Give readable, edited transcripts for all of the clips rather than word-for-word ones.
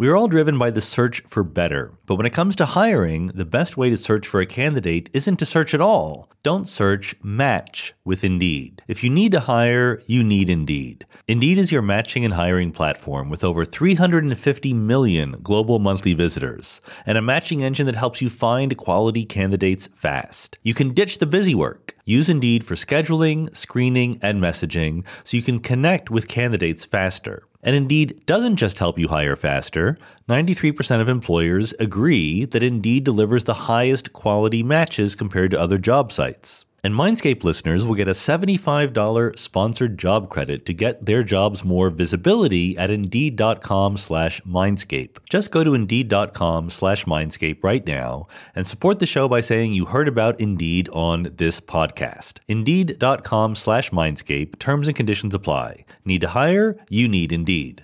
We are all driven by the search for better, but when it comes to hiring, the best way to search for a candidate isn't to search at all. Don't search, match with Indeed. If you need to hire, you need Indeed. Indeed is your matching and hiring platform with over 350 million global monthly visitors and a matching engine that helps you find quality candidates fast. You can ditch the busy work. Use Indeed for scheduling, screening, and messaging so you can connect with candidates faster. And Indeed doesn't just help you hire faster. 93% of employers agree that Indeed delivers the highest quality matches compared to other job sites. And Mindscape listeners will get a $75 sponsored job credit to get their jobs more visibility at Indeed.com/Mindscape. Just go to Indeed.com/Mindscape right now and support the show by saying you heard about Indeed on this podcast. Indeed.com/Mindscape. Terms and conditions apply. Need to hire? You need Indeed.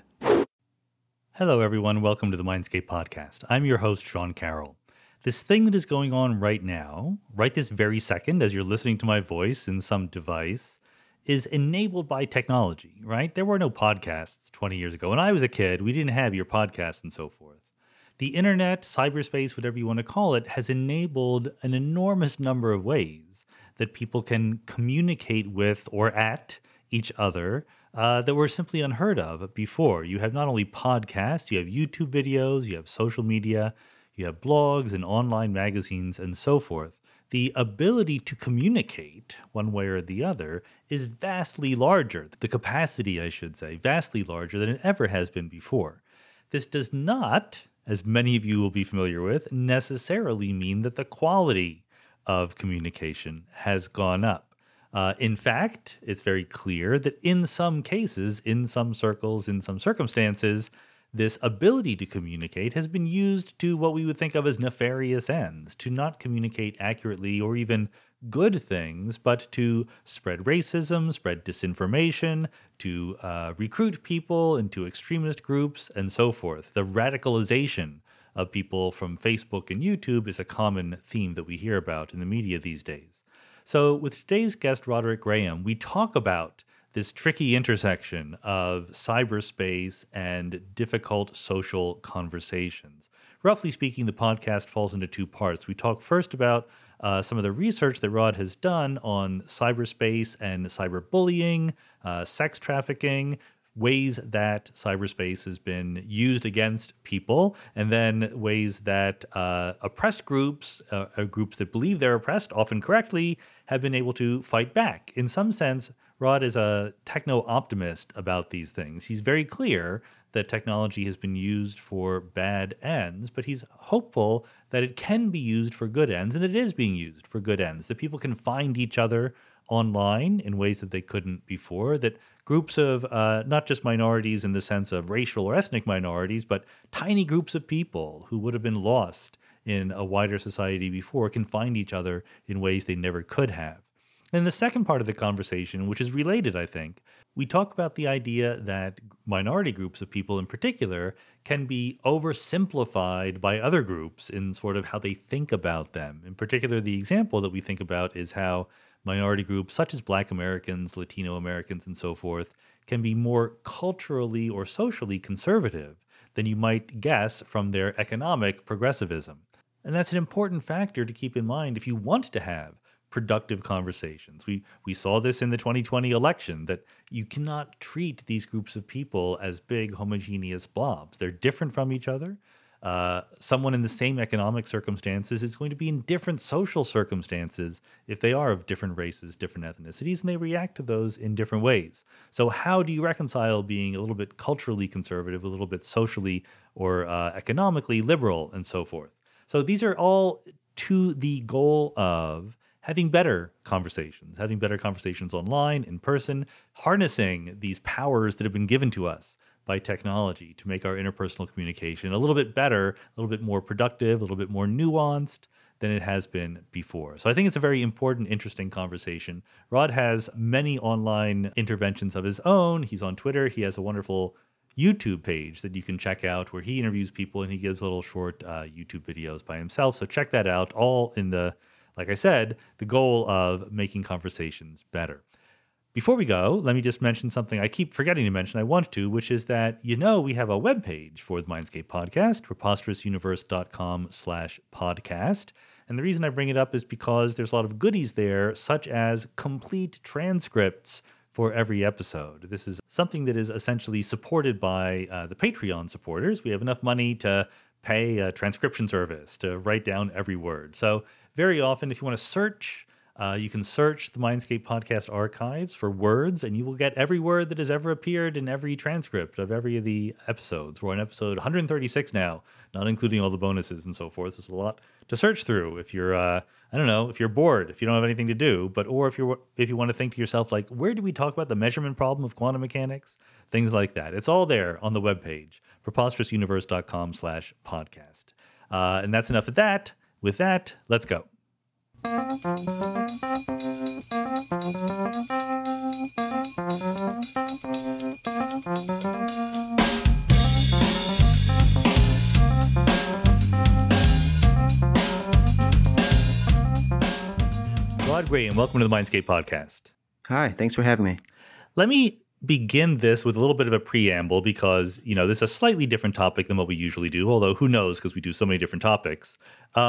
Hello, everyone. Welcome to the Mindscape podcast. I'm your host, Sean Carroll. This thing that is going on right now, right this very second, as you're listening to my voice in some device, is enabled by technology, right? There were no podcasts 20 years ago. When I was a kid, we didn't have your podcasts and so forth. The internet, cyberspace, whatever you want to call it, has enabled an enormous number of ways that people can communicate with or at each other that were simply unheard of before. You have not only podcasts, you have YouTube videos, you have social media, you have blogs and online magazines and so forth. The ability to communicate one way or the other is vastly larger. The capacity, I should say, vastly larger than it ever has been before. This does not, as many of you will be familiar with, necessarily mean that the quality of communication has gone up. In fact, it's very clear that in some cases, in some circles, in some circumstances, this ability to communicate has been used to what we would think of as nefarious ends, to not communicate accurately or even good things, but to spread racism, spread disinformation, to recruit people into extremist groups, and so forth. The radicalization of people from Facebook and YouTube is a common theme that we hear about in the media these days. So with today's guest, Roderick Graham, we talk about this tricky intersection of cyberspace and difficult social conversations. Roughly speaking, the podcast falls into two parts. We talk first about some of the research that Rod has done on cyberspace and cyberbullying, sex trafficking, ways that cyberspace has been used against people, and then ways that oppressed groups, groups that believe they're oppressed, often correctly, have been able to fight back. In some sense, Rod is a techno-optimist about these things. He's very clear that technology has been used for bad ends, but he's hopeful that it can be used for good ends, and that it is being used for good ends, that people can find each other online in ways that they couldn't before, that groups of not just minorities in the sense of racial or ethnic minorities, but tiny groups of people who would have been lost in a wider society before can find each other in ways they never could have. And the second part of the conversation, which is related, I think, we talk about the idea that minority groups of people in particular can be oversimplified by other groups in sort of how they think about them. In particular, the example that we think about is how minority groups such as Black Americans, Latino Americans, and so forth can be more culturally or socially conservative than you might guess from their economic progressivism. And that's an important factor to keep in mind if you want to have productive conversations. We saw this in the 2020 election, that you cannot treat these groups of people as big homogeneous blobs. They're different from each other. Someone in the same economic circumstances is going to be in different social circumstances if they are of different races, different ethnicities, and they react to those in different ways. So how do you reconcile being a little bit culturally conservative, a little bit socially or economically liberal, and so forth? So these are all to the goal of having better conversations online, in person, harnessing these powers that have been given to us by technology to make our interpersonal communication a little bit better, a little bit more productive, a little bit more nuanced than it has been before. So I think it's a very important, interesting conversation. Rod has many online interventions of his own. He's on Twitter. He has a wonderful YouTube page that you can check out where he interviews people and he gives little short YouTube videos by himself. So check that out, all in the, like I said, the goal of making conversations better. Before we go, let me just mention something I keep forgetting to mention. I want to, which is that, we have a webpage for the Mindscape podcast, preposterousuniverse.com/podcast. And the reason I bring it up is because there's a lot of goodies there, such as complete transcripts for every episode. This is something that is essentially supported by the Patreon supporters. We have enough money to pay a transcription service to write down every word. So very often, if you want to search, you can search the Mindscape podcast archives for words, and you will get every word that has ever appeared in every transcript of every of the episodes. We're on episode 136 now, not including all the bonuses and so forth. There's a lot to search through if you're, if you're bored, if you don't have anything to do, or if you want to think to yourself, like, where do we talk about the measurement problem of quantum mechanics? Things like that. It's all there on the webpage, preposterousuniverse.com/podcast. And that's enough of that. With that, let's go. Rod Gray, and welcome to the Mindscape podcast. Hi, thanks for having me. Let me begin this with a little bit of a preamble because, this is a slightly different topic than what we usually do, although who knows because we do so many different topics.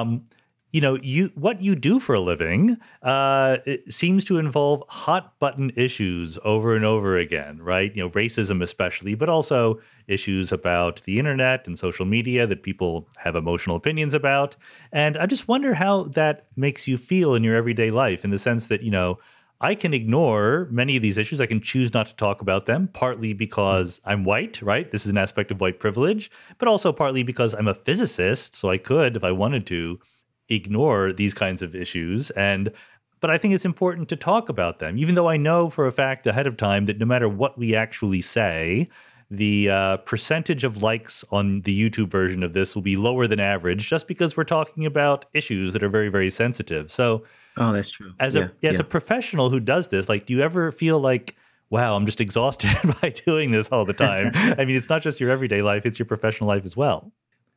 What you do for a living it seems to involve hot button issues over and over again, right? Racism especially, but also issues about the internet and social media that people have emotional opinions about. And I just wonder how that makes you feel in your everyday life, in the sense that, I can ignore many of these issues. I can choose not to talk about them, partly because I'm white, right? This is an aspect of white privilege, but also partly because I'm a physicist. So I could, if I wanted to, ignore these kinds of issues. But I think it's important to talk about them, even though I know for a fact ahead of time that no matter what we actually say, the percentage of likes on the YouTube version of this will be lower than average, just because we're talking about issues that are very, very sensitive. So, oh, that's true. As a professional who does this, like, do you ever feel like, wow, I'm just exhausted by doing this all the time? I mean, it's not just your everyday life, it's your professional life as well.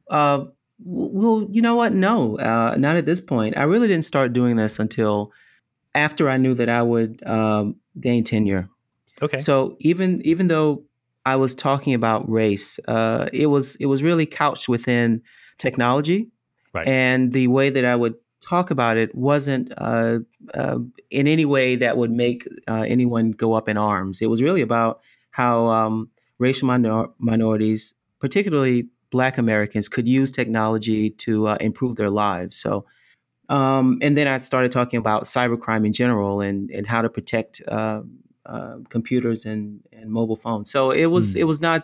Well, you know what? No, not at this point. I really didn't start doing this until after I knew that I would gain tenure. Okay. So even though I was talking about race, it was really couched within technology, right? And the way that I would talk about it wasn't in any way that would make anyone go up in arms. It was really about how racial minorities, particularly Black Americans, could use technology to improve their lives. So, and then I started talking about cybercrime in general and how to protect computers and mobile phones. So it was not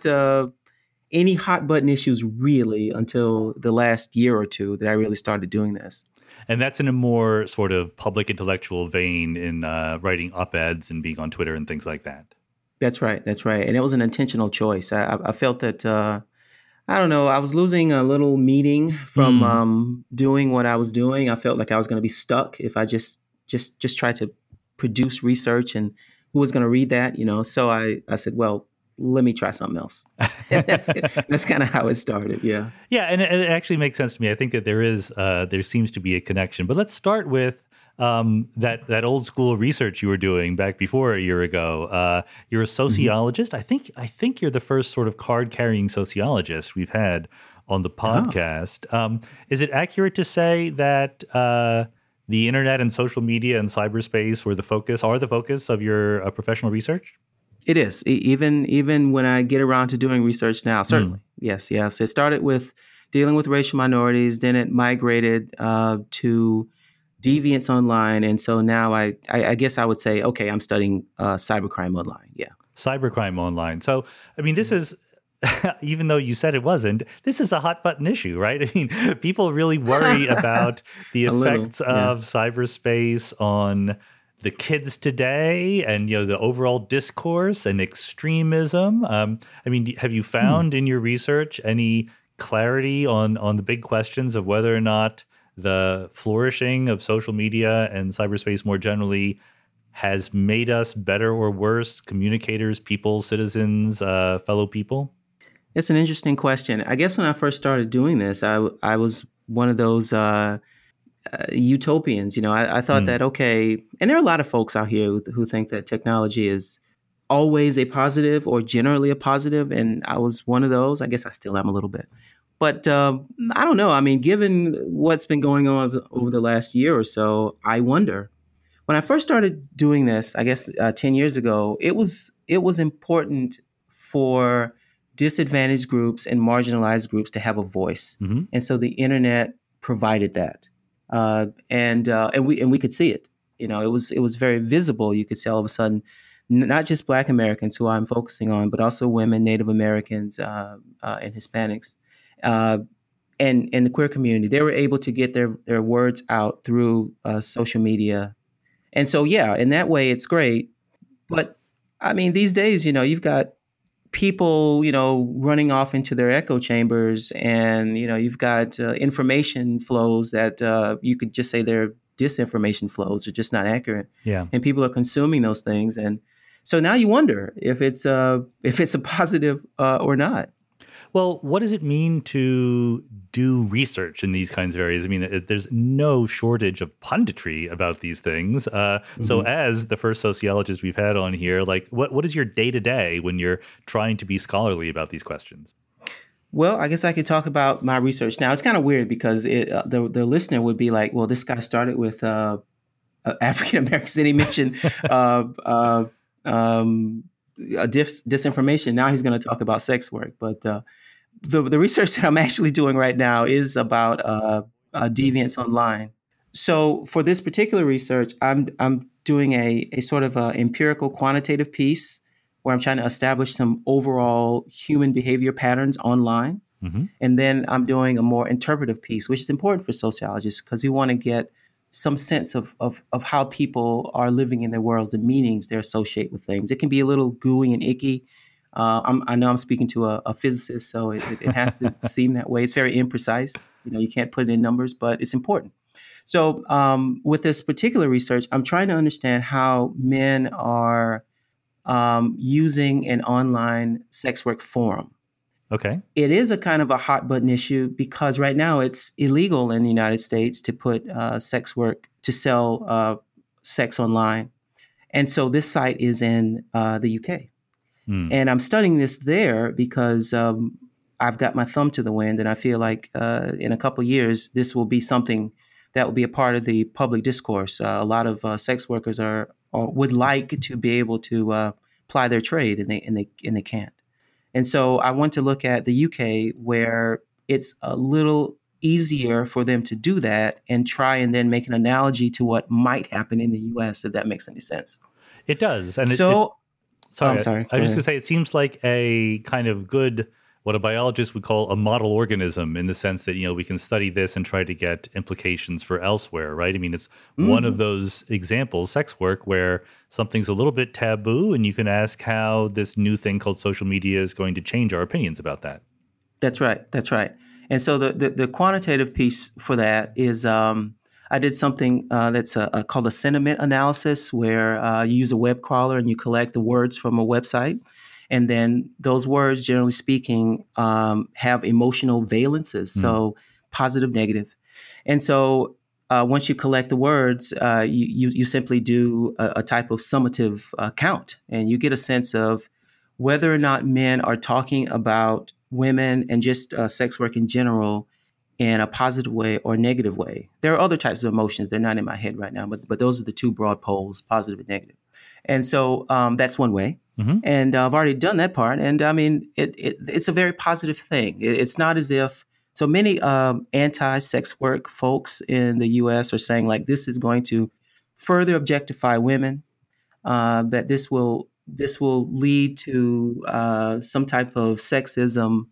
any hot button issues really until the last year or two that I really started doing this. And that's in a more sort of public intellectual vein in writing op-eds and being on Twitter and things like that. That's right. And it was an intentional choice. I felt that, I don't know, I was losing a little meaning from doing what I was doing. I felt like I was going to be stuck if I just tried to produce research, and who was going to read that, So I said, well, let me try something else. That's kind of how it started. Yeah. Yeah. And it actually makes sense to me. I think that there seems to be a connection, but let's start with that old school research you were doing back before a year ago. You're a sociologist. Mm-hmm. I think you're the first sort of card carrying sociologist we've had on the podcast. Oh. Is it accurate to say that the internet and social media and cyberspace are the focus of your professional research? It is. Even when I get around to doing research now, certainly. Yes. It started with dealing with racial minorities, then it migrated to deviance online. And so now I guess I would say, okay, I'm studying cybercrime online. Yeah. Cybercrime online. So, I mean, this is, even though you said it wasn't, this is a hot button issue, right? I mean, people really worry about the effects of cyberspace on the kids today and, the overall discourse and extremism. I mean, have you found in your research any clarity on the big questions of whether or not the flourishing of social media and cyberspace more generally has made us better or worse communicators, people, citizens, fellow people? It's an interesting question. I guess when I first started doing this, I was one of those utopians. I thought that, okay, and there are a lot of folks out here who think that technology is always a positive or generally a positive, and I was one of those. I guess I still am a little bit. But I don't know. I mean, given what's been going on over the last year or so, I wonder. When I first started doing this, I guess 10 years ago, it was important for disadvantaged groups and marginalized groups to have a voice, Mm-hmm. and so the internet provided that, and we could see it. It was very visible. You could see all of a sudden, not just Black Americans, who I'm focusing on, but also women, Native Americans, and Hispanics, uh, and the queer community. They were able to get their words out through social media, and so, yeah, in that way, it's great. But I mean, these days, you've got people, running off into their echo chambers, and, you've got information flows that you could just say they're disinformation flows, are just not accurate. Yeah. And people are consuming those things. And so now you wonder if it's a positive or not. Well, what does it mean to do research in these kinds of areas? I mean, there's no shortage of punditry about these things. So as the first sociologist we've had on here, like what is your day-to-day when you're trying to be scholarly about these questions? Well, I guess I could talk about my research now. It's kind of weird because the listener would be like, well, this guy started with African Americans, and he mentioned disinformation. Now he's going to talk about sex work. But the research that I'm actually doing right now is about deviance online. So for this particular research, I'm doing a sort of a empirical quantitative piece where I'm trying to establish some overall human behavior patterns online. Mm-hmm. And then I'm doing a more interpretive piece, which is important for sociologists because we want to get some sense of how people are living in their worlds, the meanings they associate with things. It can be a little gooey and icky. I know I'm speaking to a physicist, so it has to seem that way. It's very imprecise. You can't put it in numbers, but it's important. So with this particular research, I'm trying to understand how men are using an online sex work forum. Okay. It is a kind of a hot button issue because right now it's illegal in the United States to put sex work, to sell sex online. And so this site is in the UK. And I'm studying this there because I've got my thumb to the wind, and I feel like in a couple of years, this will be something that will be a part of the public discourse. A lot of sex workers would like to be able to ply their trade, and they can't. And so I want to look at the UK, where it's a little easier for them to do that, and try and then make an analogy to what might happen in the US, if that makes any sense. It does. And Sorry. I'm sorry. I was just going to say, it seems like a kind of good, what a biologist would call a model organism, in the sense that, we can study this and try to get implications for elsewhere, right? I mean, it's one of those examples, sex work, where something's a little bit taboo, and you can ask how this new thing called social media is going to change our opinions about that. That's right. That's right. And so the quantitative piece for that is I did something that's called a sentiment analysis, where you use a web crawler and you collect the words from a website. And then those words, generally speaking, have emotional valences, so positive, negative. And so once you collect the words, you simply do a type of summative count, and you get a sense of whether or not men are talking about women and just sex work in general in a positive way or negative way. There are other types of emotions. They're not in my head right now, but those are the two broad poles, positive and negative. And so that's one way. Mm-hmm. And I've already done that part. And I mean, it's a very positive thing. It's not as if so many anti-sex work folks in the U.S. are saying, like, this is going to further objectify women, that this will lead to some type of sexism.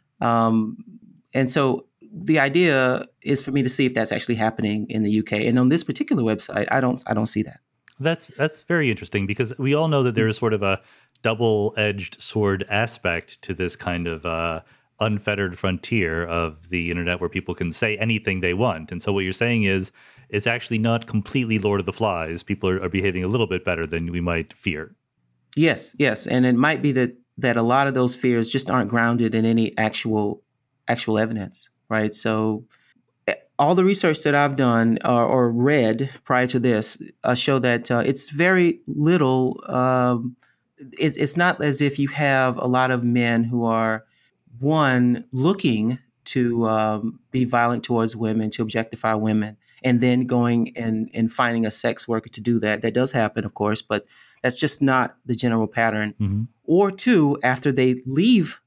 And so the idea is for me to see if that's actually happening in the UK. And on this particular website, I don't see that. That's very interesting, because we all know that there is sort of a double-edged sword aspect to this kind of unfettered frontier of the internet, where people can say anything they want. And so what you're saying is it's actually not completely Lord of the Flies. People are behaving a little bit better than we might fear. Yes. And it might be that a lot of those fears just aren't grounded in any actual evidence, right? So all the research that I've done or read prior to this show that it's very little. It's not as if you have a lot of men who are, one, looking to be violent towards women, to objectify women, and then going and finding a sex worker to do that. That does happen, of course, but that's just not the general pattern. Mm-hmm. Or two, after they leave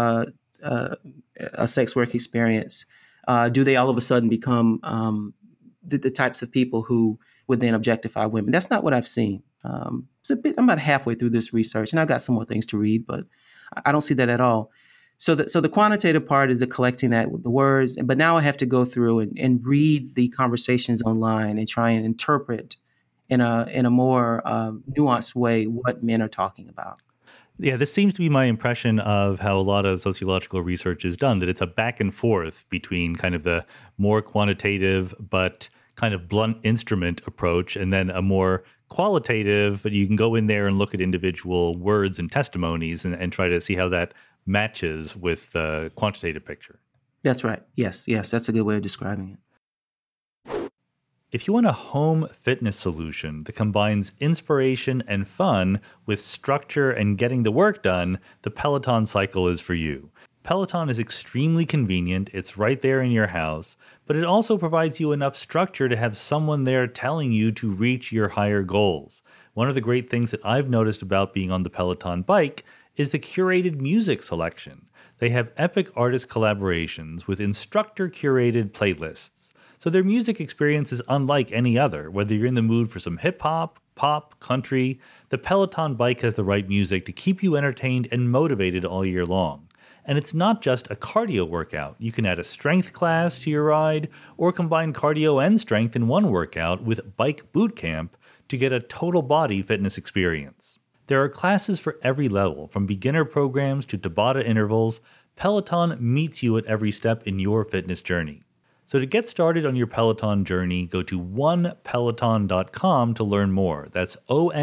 a sex work experience, do they all of a sudden become the types of people who would then objectify women? That's not what I've seen. I'm about halfway through this research, and I've got some more things to read, but I don't see that at all. So the quantitative part is the collecting that with the words, but now I have to go through and read the conversations online and try and interpret in a more nuanced way what men are talking about. Yeah, this seems to be my impression of how a lot of sociological research is done, that it's a back and forth between kind of the more quantitative but kind of blunt instrument approach and then a more qualitative, but you can go in there and look at individual words and testimonies and try to see how that matches with the quantitative picture. That's right. Yes, that's a good way of describing it. If you want a home fitness solution that combines inspiration and fun with structure and getting the work done, the Peloton Cycle is for you. Peloton is extremely convenient, it's right there in your house, but it also provides you enough structure to have someone there telling you to reach your higher goals. One of the great things that I've noticed about being on the Peloton bike is the curated music selection. They have epic artist collaborations with instructor-curated playlists. So their music experience is unlike any other. Whether you're in the mood for some hip-hop, pop, country, the Peloton bike has the right music to keep you entertained and motivated all year long. And it's not just a cardio workout. You can add a strength class to your ride or combine cardio and strength in one workout with Bike Bootcamp to get a total body fitness experience. There are classes for every level, from beginner programs to Tabata intervals. Peloton meets you at every step in your fitness journey. So to get started on your Peloton journey, go to onepeloton.com to learn more. That's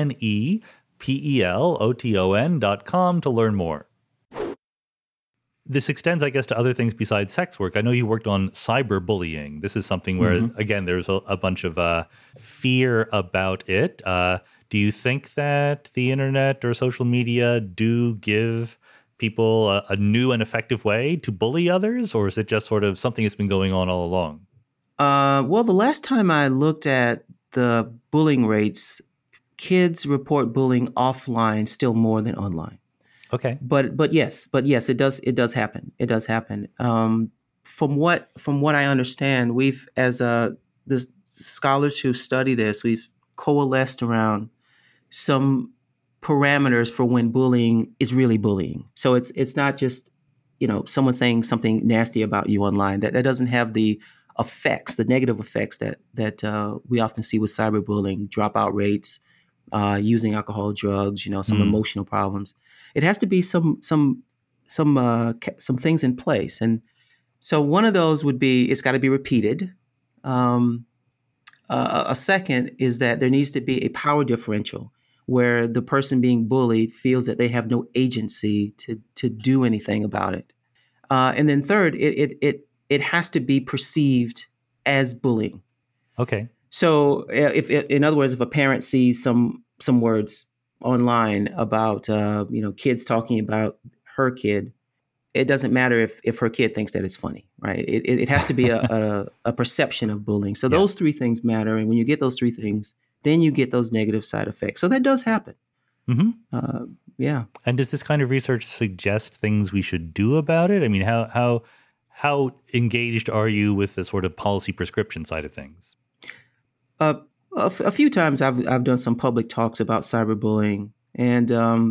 onepeloton.com to learn more. This extends, I guess, to other things besides sex work. I know you worked on cyberbullying. This is something where, again, there's a bunch of fear about it. Do you think that the internet or social media do give people a new and effective way to bully others, or is it just sort of something that's been going on all along? Well, the last time I looked at the bullying rates, kids report bullying offline still more than online. Okay. But yes, it does happen. It does happen. From what I understand, we've the scholars who study this, we've coalesced around some parameters for when bullying is really bullying. So it's not just, someone saying something nasty about you online. That doesn't have the effects, the negative effects that we often see with cyberbullying, dropout rates, using alcohol, drugs, some emotional problems. It has to be some things in place. And so one of those would be, it's got to be repeated. A second is that there needs to be a power differential where the person being bullied feels that they have no agency to do anything about it. And then third, it has to be perceived as bullying. Okay. So if in other words, if a parent sees some words online about kids talking about her kid, it doesn't matter if her kid thinks that it's funny, right? It has to be a perception of bullying. So those three things matter, and when you get those three things, then you get those negative side effects. So that does happen. Mm-hmm. Yeah. And does this kind of research suggest things we should do about it? I mean, how engaged are you with the sort of policy prescription side of things? A few times I've done some public talks about cyberbullying, and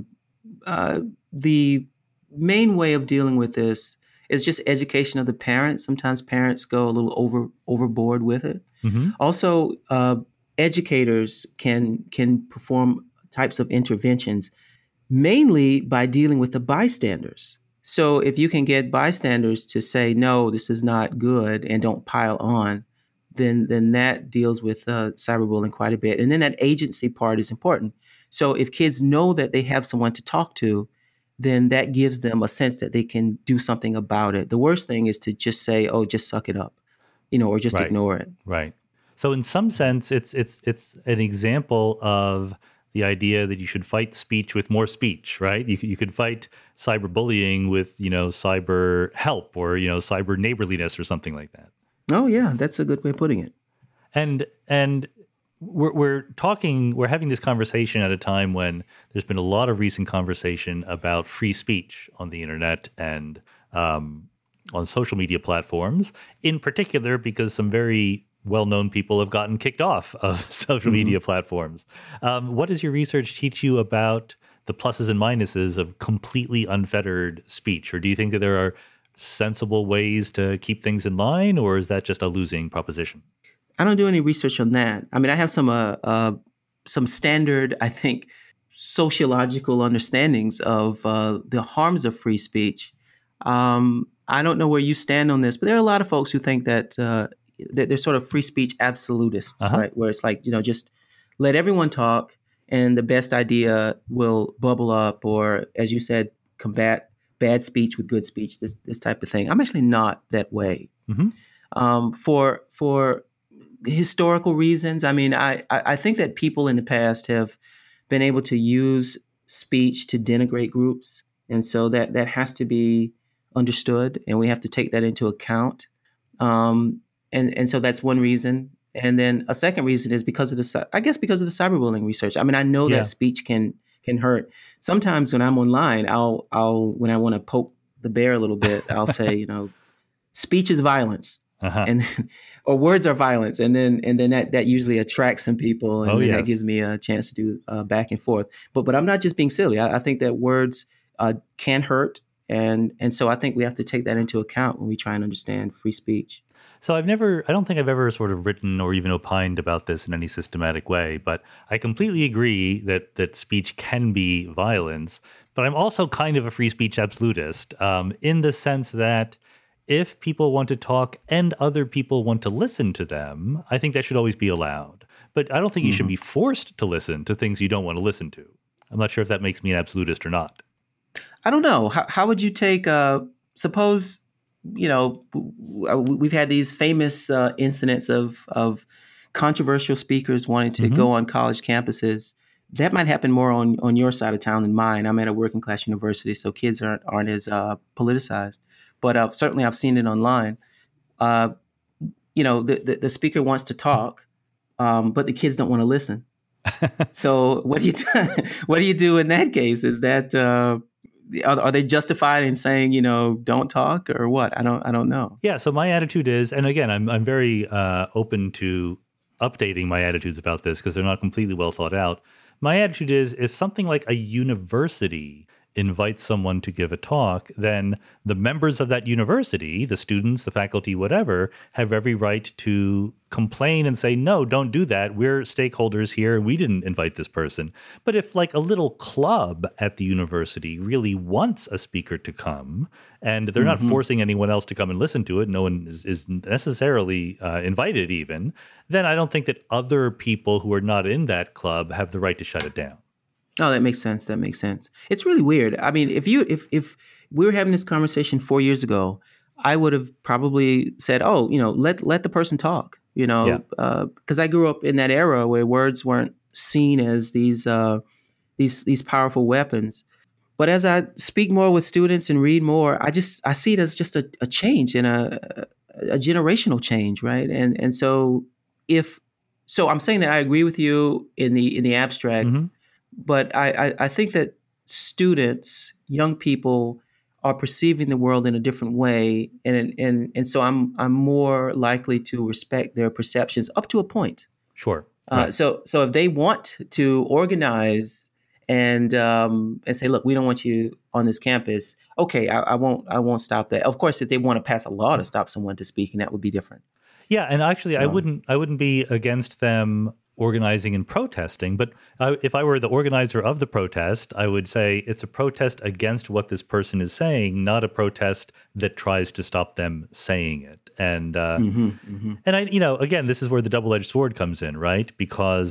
the main way of dealing with this is just education of the parents. Sometimes parents go a little overboard with it. Mm-hmm. Also, educators can perform types of interventions, mainly by dealing with the bystanders. So if you can get bystanders to say, no, this is not good, and don't pile on, then that deals with cyberbullying quite a bit. And then that agency part is important. So if kids know that they have someone to talk to, then that gives them a sense that they can do something about it. The worst thing is to just say, oh, just suck it up. or just Right. ignore it. Right. So in some sense, it's an example of the idea that you should fight speech with more speech, right? You could fight cyberbullying with, cyber help or, cyber neighborliness or something like that. Oh, yeah, that's a good way of putting it. And we're having this conversation at a time when there's been a lot of recent conversation about free speech on the internet and on social media platforms, in particular because some very well-known people have gotten kicked off of social media platforms. What does your research teach you about the pluses and minuses of completely unfettered speech? Or do you think that there are sensible ways to keep things in line, or is that just a losing proposition? I don't do any research on that. I mean, I have some standard, I think, sociological understandings of the harms of free speech. I don't know where you stand on this, but there are a lot of folks who think that they're sort of free speech absolutists, right? Where it's like, just let everyone talk and the best idea will bubble up, or as you said, combat bad speech with good speech, this type of thing. I'm actually not that way. For historical reasons, I mean, I think that people in the past have been able to use speech to denigrate groups. And so that has to be understood, and we have to take that into account. And so that's one reason. And then a second reason is because of the cyberbullying research. I mean, I know that speech can hurt. Sometimes when I'm online, I'll when I want to poke the bear a little bit, I'll say, speech is violence, and or words are violence, and then that usually attracts some people, and that gives me a chance to do back and forth. But I'm not just being silly. I think that words can hurt, and so I think we have to take that into account when we try and understand free speech. So I don't think I've ever sort of written or even opined about this in any systematic way, but I completely agree that speech can be violence. But I'm also kind of a free speech absolutist in the sense that if people want to talk and other people want to listen to them, I think that should always be allowed. But I don't think you should be forced to listen to things you don't want to listen to. I'm not sure if that makes me an absolutist or not. I don't know. How would you take, suppose, we've had these famous incidents of controversial speakers wanting to go on college campuses. That might happen more on your side of town than mine. I'm at a working class university, so kids aren't as politicized. But certainly I've seen it online. The speaker wants to talk, but the kids don't want to listen. So what do you do in that case? Is that are they justified in saying, don't talk, or what? I don't know. Yeah. So my attitude is, and again, I'm very open to updating my attitudes about this because they're not completely well thought out. My attitude is, if something like a university invites someone to give a talk, then the members of that university, the students, the faculty, whatever, have every right to complain and say, no, don't do that. We're stakeholders here. We didn't invite this person. But if like a little club at the university really wants a speaker to come and they're not forcing anyone else to come and listen to it, no one is necessarily invited even, then I don't think that other people who are not in that club have the right to shut it down. Oh, that makes sense. It's really weird. I mean, if we were having this conversation 4 years ago, I would have probably said, "Oh, let the person talk." Because I grew up in that era where words weren't seen as these powerful weapons. But as I speak more with students and read more, I see it as just a change and a generational change, right? And so I'm saying that I agree with you in the abstract. But I think that students, young people, are perceiving the world in a different way, and so I'm more likely to respect their perceptions up to a point. Sure. Right. So if they want to organize and say, look, we don't want you on this campus, okay, I won't stop that. Of course, if they want to pass a law to stop someone to speaking, that would be different. Yeah, and actually, I wouldn't be against them organizing and protesting, but if I were the organizer of the protest, I would say it's a protest against what this person is saying, not a protest that tries to stop them saying it. And and I, again, this is where the double-edged sword comes in, right? Because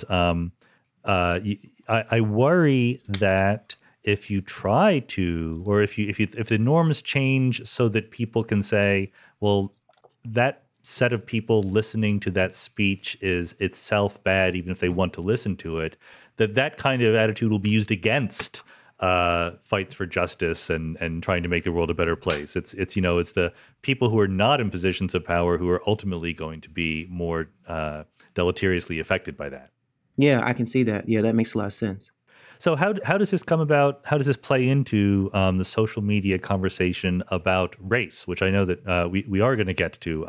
I worry that if you try to, or if the norms change so that people can say, well, that set of people listening to that speech is itself bad, even if they want to listen to it, that kind of attitude will be used against fights for justice and trying to make the world a better place. It's the people who are not in positions of power who are ultimately going to be more deleteriously affected by that. Yeah, I can see that. Yeah, that makes a lot of sense. So how does this come about? How does this play into the social media conversation about race, which I know that we are going to get to?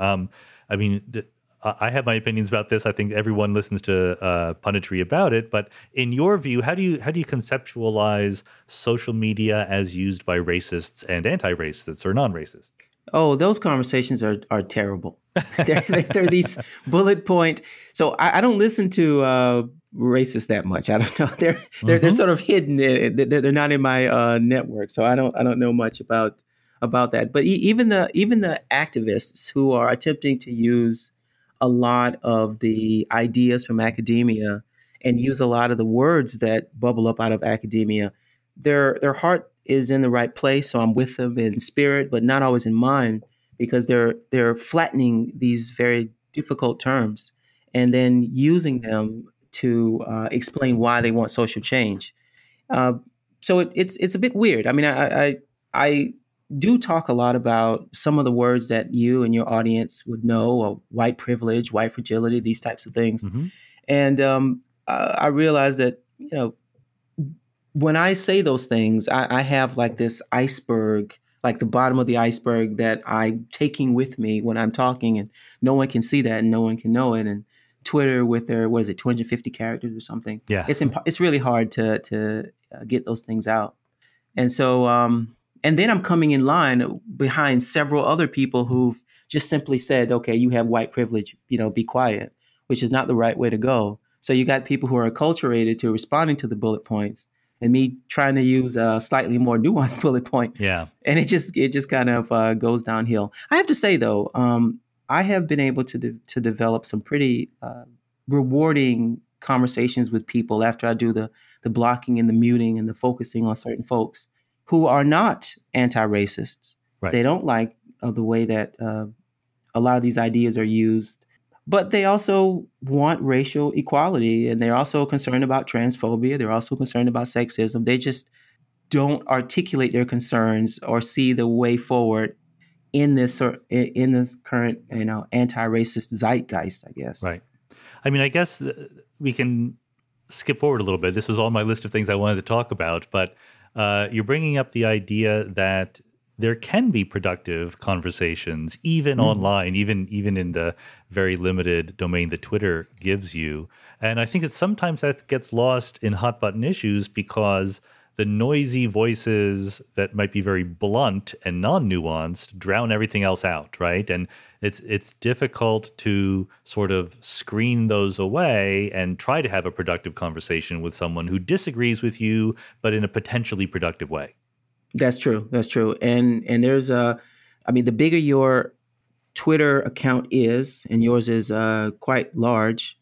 I have my opinions about this. I think everyone listens to punditry about it. But in your view, how do you conceptualize social media as used by racists and anti-racists or non-racists? Oh, those conversations are terrible. They're these bullet point. So I don't listen to racists that much. I don't know. They're sort of hidden. They're not in my network, so I don't know much about that. But even the activists who are attempting to use a lot of the ideas from academia and use a lot of the words that bubble up out of academia, their heart is in the right place. So I'm with them in spirit, but not always in mind, because they're flattening these very difficult terms and then using them to explain why they want social change. So it's a bit weird. I mean, I do talk a lot about some of the words that you and your audience would know: white privilege, white fragility, these types of things. Mm-hmm. And I realize that when I say those things, I have like this iceberg, like the bottom of the iceberg that I'm taking with me when I'm talking, and no one can see that and no one can know it. And Twitter with their, 250 characters or something? Yeah. It's really hard to get those things out. And so, and then I'm coming in line behind several other people who've just simply said, okay, you have white privilege, be quiet, which is not the right way to go. So you got people who are acculturated to responding to the bullet points, and me trying to use a slightly more nuanced bullet point. Yeah. And it just kind of goes downhill. I have to say, though, I have been able to develop some pretty rewarding conversations with people after I do the blocking and the muting and the focusing on certain folks who are not anti-racists. Right. They don't like the way that a lot of these ideas are used. But they also want racial equality, and they're also concerned about transphobia. They're also concerned about sexism. They just don't articulate their concerns or see the way forward in this current, anti-racist zeitgeist, I guess. Right. I mean, I guess we can skip forward a little bit. This was on my list of things I wanted to talk about, but you're bringing up the idea that there can be productive conversations, even online, even in the very limited domain that Twitter gives you. And I think that sometimes that gets lost in hot button issues because the noisy voices that might be very blunt and non-nuanced drown everything else out, right? And it's difficult to sort of screen those away and try to have a productive conversation with someone who disagrees with you, but in a potentially productive way. That's true. And there's the bigger your Twitter account is, and yours is quite large,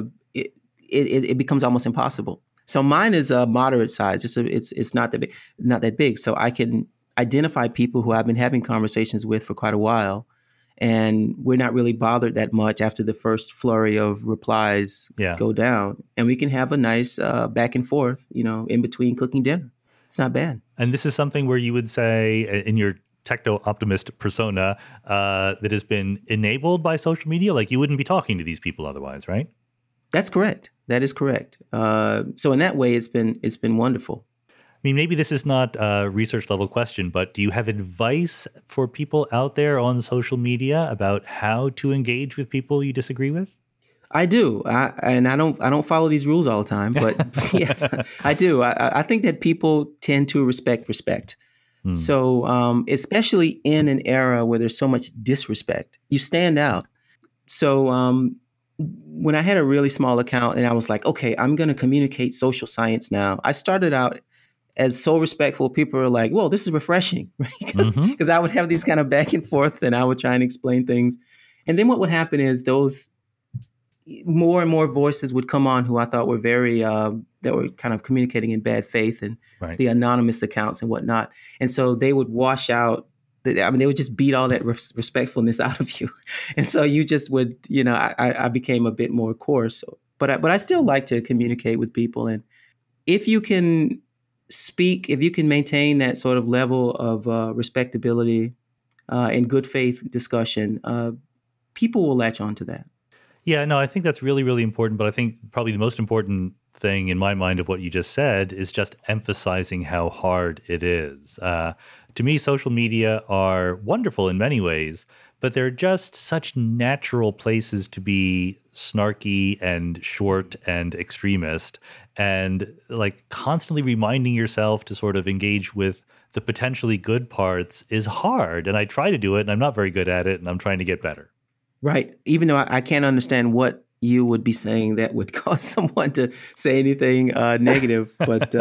it becomes almost impossible. So mine is a moderate size. It's not that big. So I can identify people who I've been having conversations with for quite a while, and we're not really bothered that much after the first flurry of replies go down, and we can have a nice back and forth, in between cooking dinner. It's not bad. And this is something where you would say in your techno-optimist persona that has been enabled by social media? Like you wouldn't be talking to these people otherwise, right? That's correct. That is correct. So in that way, it's been wonderful. I mean, maybe this is not a research level question, but do you have advice for people out there on social media about how to engage with people you disagree with? I do, I don't follow these rules all the time, but yes, I do. I think that people tend to respect. So, especially in an era where there's so much disrespect, you stand out. So, when I had a really small account and I was like, okay, I'm going to communicate social science now. I started out as so respectful. People are like, "Whoa, this is refreshing," because I would have these kind of back and forth, and I would try and explain things, and then what would happen is those more and more voices would come on who I thought were very that were kind of communicating in bad faith, and the anonymous accounts and whatnot. And so they would wash out they would just beat all that respectfulness out of you. And so you just would, I became a bit more coarse, but I still like to communicate with people. And if you can if you can maintain that sort of level of respectability and good faith discussion, people will latch on to that. Yeah, no, I think that's really, really important. But I think probably the most important thing in my mind of what you just said is just emphasizing how hard it is. To me, social media are wonderful in many ways, but they're just such natural places to be snarky and short and extremist, and like constantly reminding yourself to sort of engage with the potentially good parts is hard. And I try to do it, and I'm not very good at it, and I'm trying to get better. Right. Even though I can't understand what you would be saying that would cause someone to say anything negative. But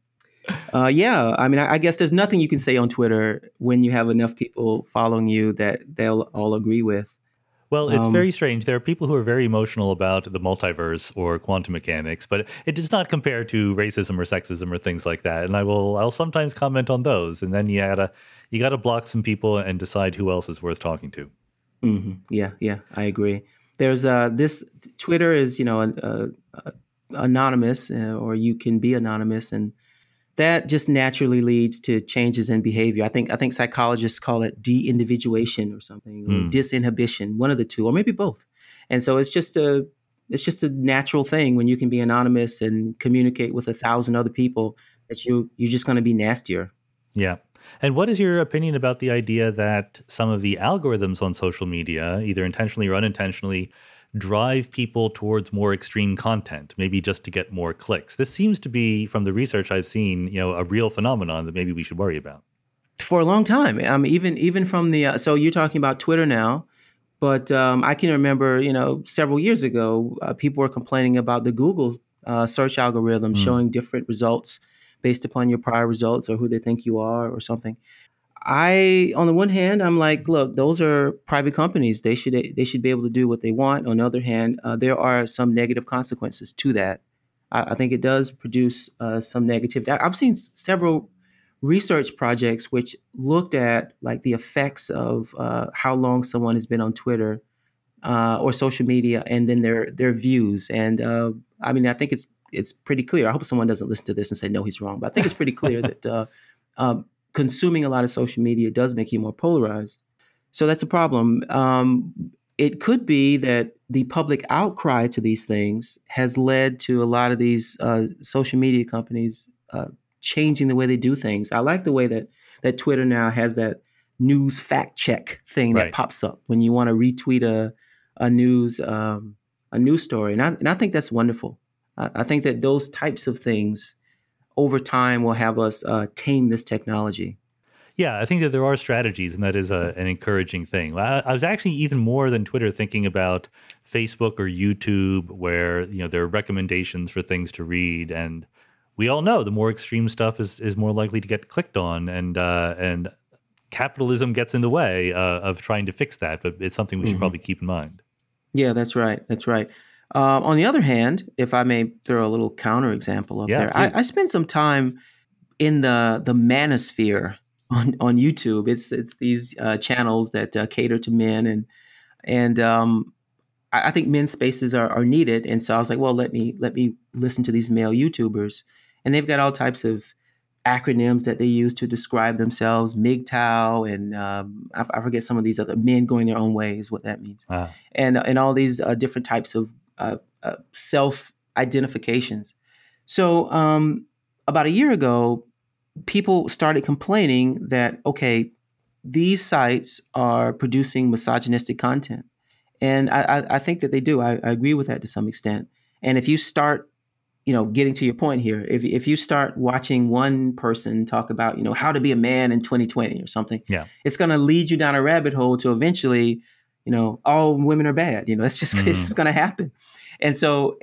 yeah, I mean, I guess there's nothing you can say on Twitter when you have enough people following you that they'll all agree with. Well, it's very strange. There are people who are very emotional about the multiverse or quantum mechanics, but it does not compare to racism or sexism or things like that. And I'll sometimes comment on those, and then you gotta block some people and decide who else is worth talking to. Mm-hmm. Yeah, I agree. There's this Twitter is anonymous, or you can be anonymous, and that just naturally leads to changes in behavior. I think psychologists call it de-individuation or something, or disinhibition, one of the two, or maybe both. And so it's just a natural thing when you can be anonymous and communicate with 1,000 other people that you're just going to be nastier. Yeah. And what is your opinion about the idea that some of the algorithms on social media, either intentionally or unintentionally, drive people towards more extreme content, maybe just to get more clicks? This seems to be, from the research I've seen, a real phenomenon that maybe we should worry about. For a long time, even from the so you're talking about Twitter now, but I can remember, several years ago, people were complaining about the Google search algorithm showing different results based upon your prior results or who they think you are or something. On the one hand, I'm like, look, those are private companies. They should be able to do what they want. On the other hand, there are some negative consequences to that. I think it does produce some negativity. I've seen several research projects which looked at like the effects of how long someone has been on Twitter or social media, and then their views. And I think it's pretty clear. I hope someone doesn't listen to this and say, no, he's wrong. But I think it's pretty clear that consuming a lot of social media does make you more polarized. So that's a problem. It could be that the public outcry to these things has led to a lot of these social media companies changing the way they do things. I like the way that Twitter now has that news fact check thing that pops up when you want to retweet a news story. And I think that's wonderful. I think that those types of things over time will have us tame this technology. Yeah, I think that there are strategies, and that is an encouraging thing. I was actually even more than Twitter thinking about Facebook or YouTube, where there are recommendations for things to read, and we all know the more extreme stuff is more likely to get clicked on, and capitalism gets in the way of trying to fix that. But it's something we should probably keep in mind. Yeah, that's right. That's right. On the other hand, if I may throw a little counterexample up there, I spent some time in the manosphere on YouTube. It's these channels that cater to men, and I think men's spaces are needed. And so I was like, well, let me listen to these male YouTubers, and they've got all types of acronyms that they use to describe themselves, MGTOW, and I forget some of these other, men going their own way is what that means, and all these different types of self-identifications. So about a year ago, people started complaining that, okay, these sites are producing misogynistic content. And I think that they do. I agree with that to some extent. And if you start, getting to your point here, if you start watching one person talk about, how to be a man in 2020 or something, it's going to lead you down a rabbit hole to eventually, all women are bad. It's just going to happen. And so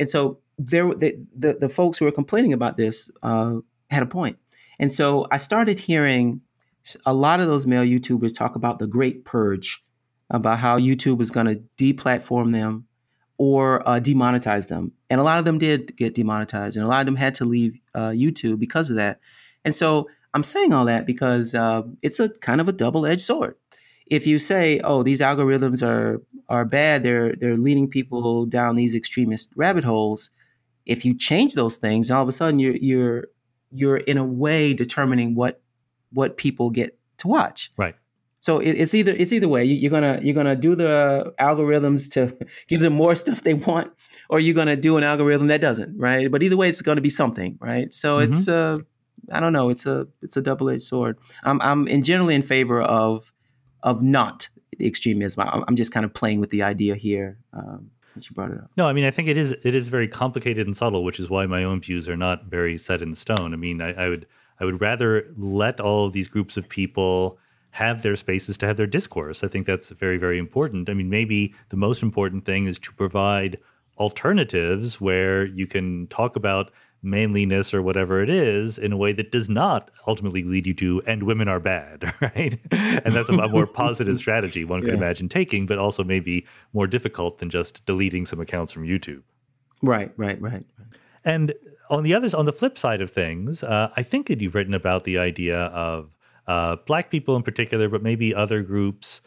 the folks who were complaining about this had a point. And so I started hearing a lot of those male YouTubers talk about the Great Purge, about how YouTube was going to deplatform them or demonetize them. And a lot of them did get demonetized, and a lot of them had to leave YouTube because of that. And so I'm saying all that because it's a kind of a double-edged sword. If you say, "Oh, these algorithms are bad, they're leading people down these extremist rabbit holes," if you change those things, all of a sudden you're in a way determining what people get to watch. Right. So it's either way. You're gonna do the algorithms to give them more stuff they want, or you're gonna do an algorithm that doesn't, right? But either way, it's gonna be something, right? So it's I don't know. It's a double-edged sword. I'm generally in favor of not extremism. I'm just kind of playing with the idea here since you brought it up. No, I mean, I think it is very complicated and subtle, which is why my own views are not very set in stone. I mean, I would rather let all of these groups of people have their spaces to have their discourse. I think that's very, very important. I mean, maybe the most important thing is to provide alternatives where you can talk about manliness or whatever it is in a way that does not ultimately lead you to "and women are bad," right? And that's a more positive strategy one could imagine taking, but also maybe more difficult than just deleting some accounts from YouTube. Right. And on the flip side of things, I think that you've written about the idea of Black people in particular, but maybe other groups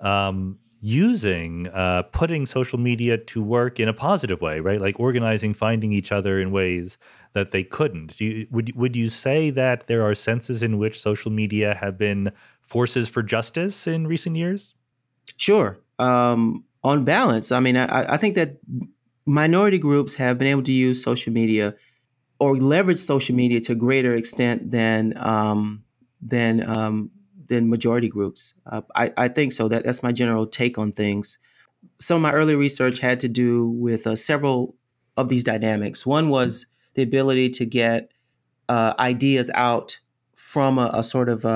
putting social media to work in a positive way, right? Like organizing, finding each other in ways that they couldn't. Would you say that there are senses in which social media have been forces for justice in recent years? Sure. On balance, I mean, I think that minority groups have been able to use social media or leverage social media to a greater extent than majority groups. I think so. That's my general take on things. Some of my early research had to do with several of these dynamics. One was the ability to get ideas out from a sort of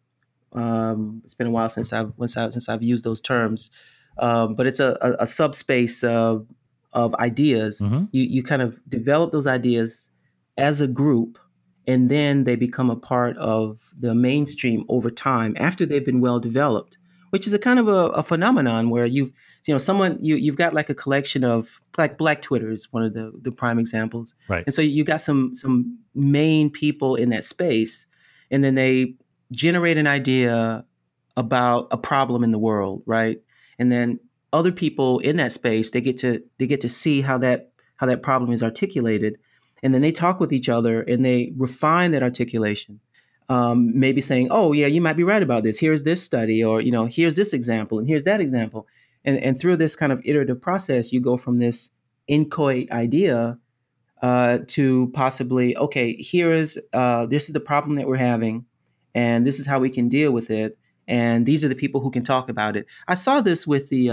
it's been a while since I've used those terms, but it's a subspace of ideas. Mm-hmm. You kind of develop those ideas as a group, and then they become a part of the mainstream over time after they've been well developed, which is a kind of a phenomenon where you've got like a collection of, like, Black Twitter is one of the prime examples. Right. And so you got some main people in that space, and then they generate an idea about a problem in the world, right? And then other people in that space, they get to see how that problem is articulated. And then they talk with each other and they refine that articulation. Maybe saying, "Oh, yeah, you might be right about this. Here's this study," or, "Here's this example and here's that example." And through this kind of iterative process, you go from this inchoate idea to possibly, okay, this is the problem that we're having, and this is how we can deal with it, and these are the people who can talk about it. I saw this with the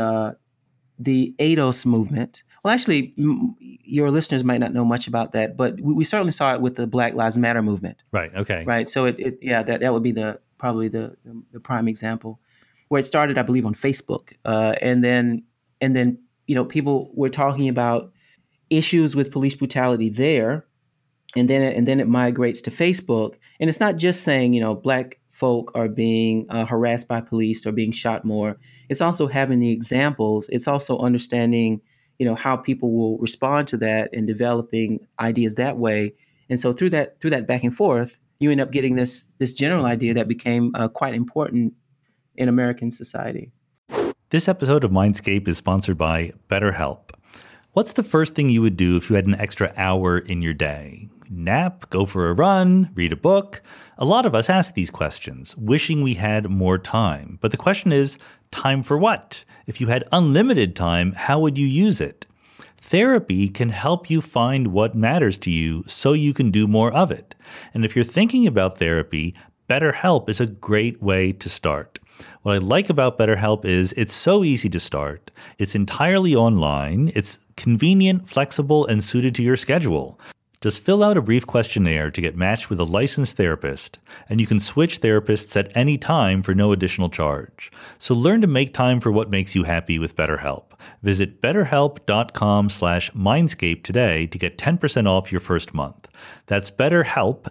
ADOS movement. Well, actually, your listeners might not know much about that, but we certainly saw it with the Black Lives Matter movement. Right. Okay. Right. So that would be probably the prime example, where it started, I believe, on Facebook, and then people were talking about issues with police brutality there, and then it migrates to Facebook, and it's not just saying Black folk are being harassed by police or being shot more. It's also having the examples. It's also understanding how people will respond to that and developing ideas that way. And so through that back and forth, you end up getting this general idea that became quite important in American society. This episode of Mindscape is sponsored by BetterHelp. What's the first thing you would do if you had an extra hour in your day? Nap, go for a run, read a book? A lot of us ask these questions, wishing we had more time. But the question is, time for what? If you had unlimited time, how would you use it? Therapy can help you find what matters to you so you can do more of it. And if you're thinking about therapy, BetterHelp is a great way to start. What I like about BetterHelp is it's so easy to start. It's entirely online. It's convenient, flexible, and suited to your schedule. Just fill out a brief questionnaire to get matched with a licensed therapist, and you can switch therapists at any time for no additional charge. So learn to make time for what makes you happy with BetterHelp. Visit betterhelp.com/mindscape today to get 10% off your first month. That's BetterHelp,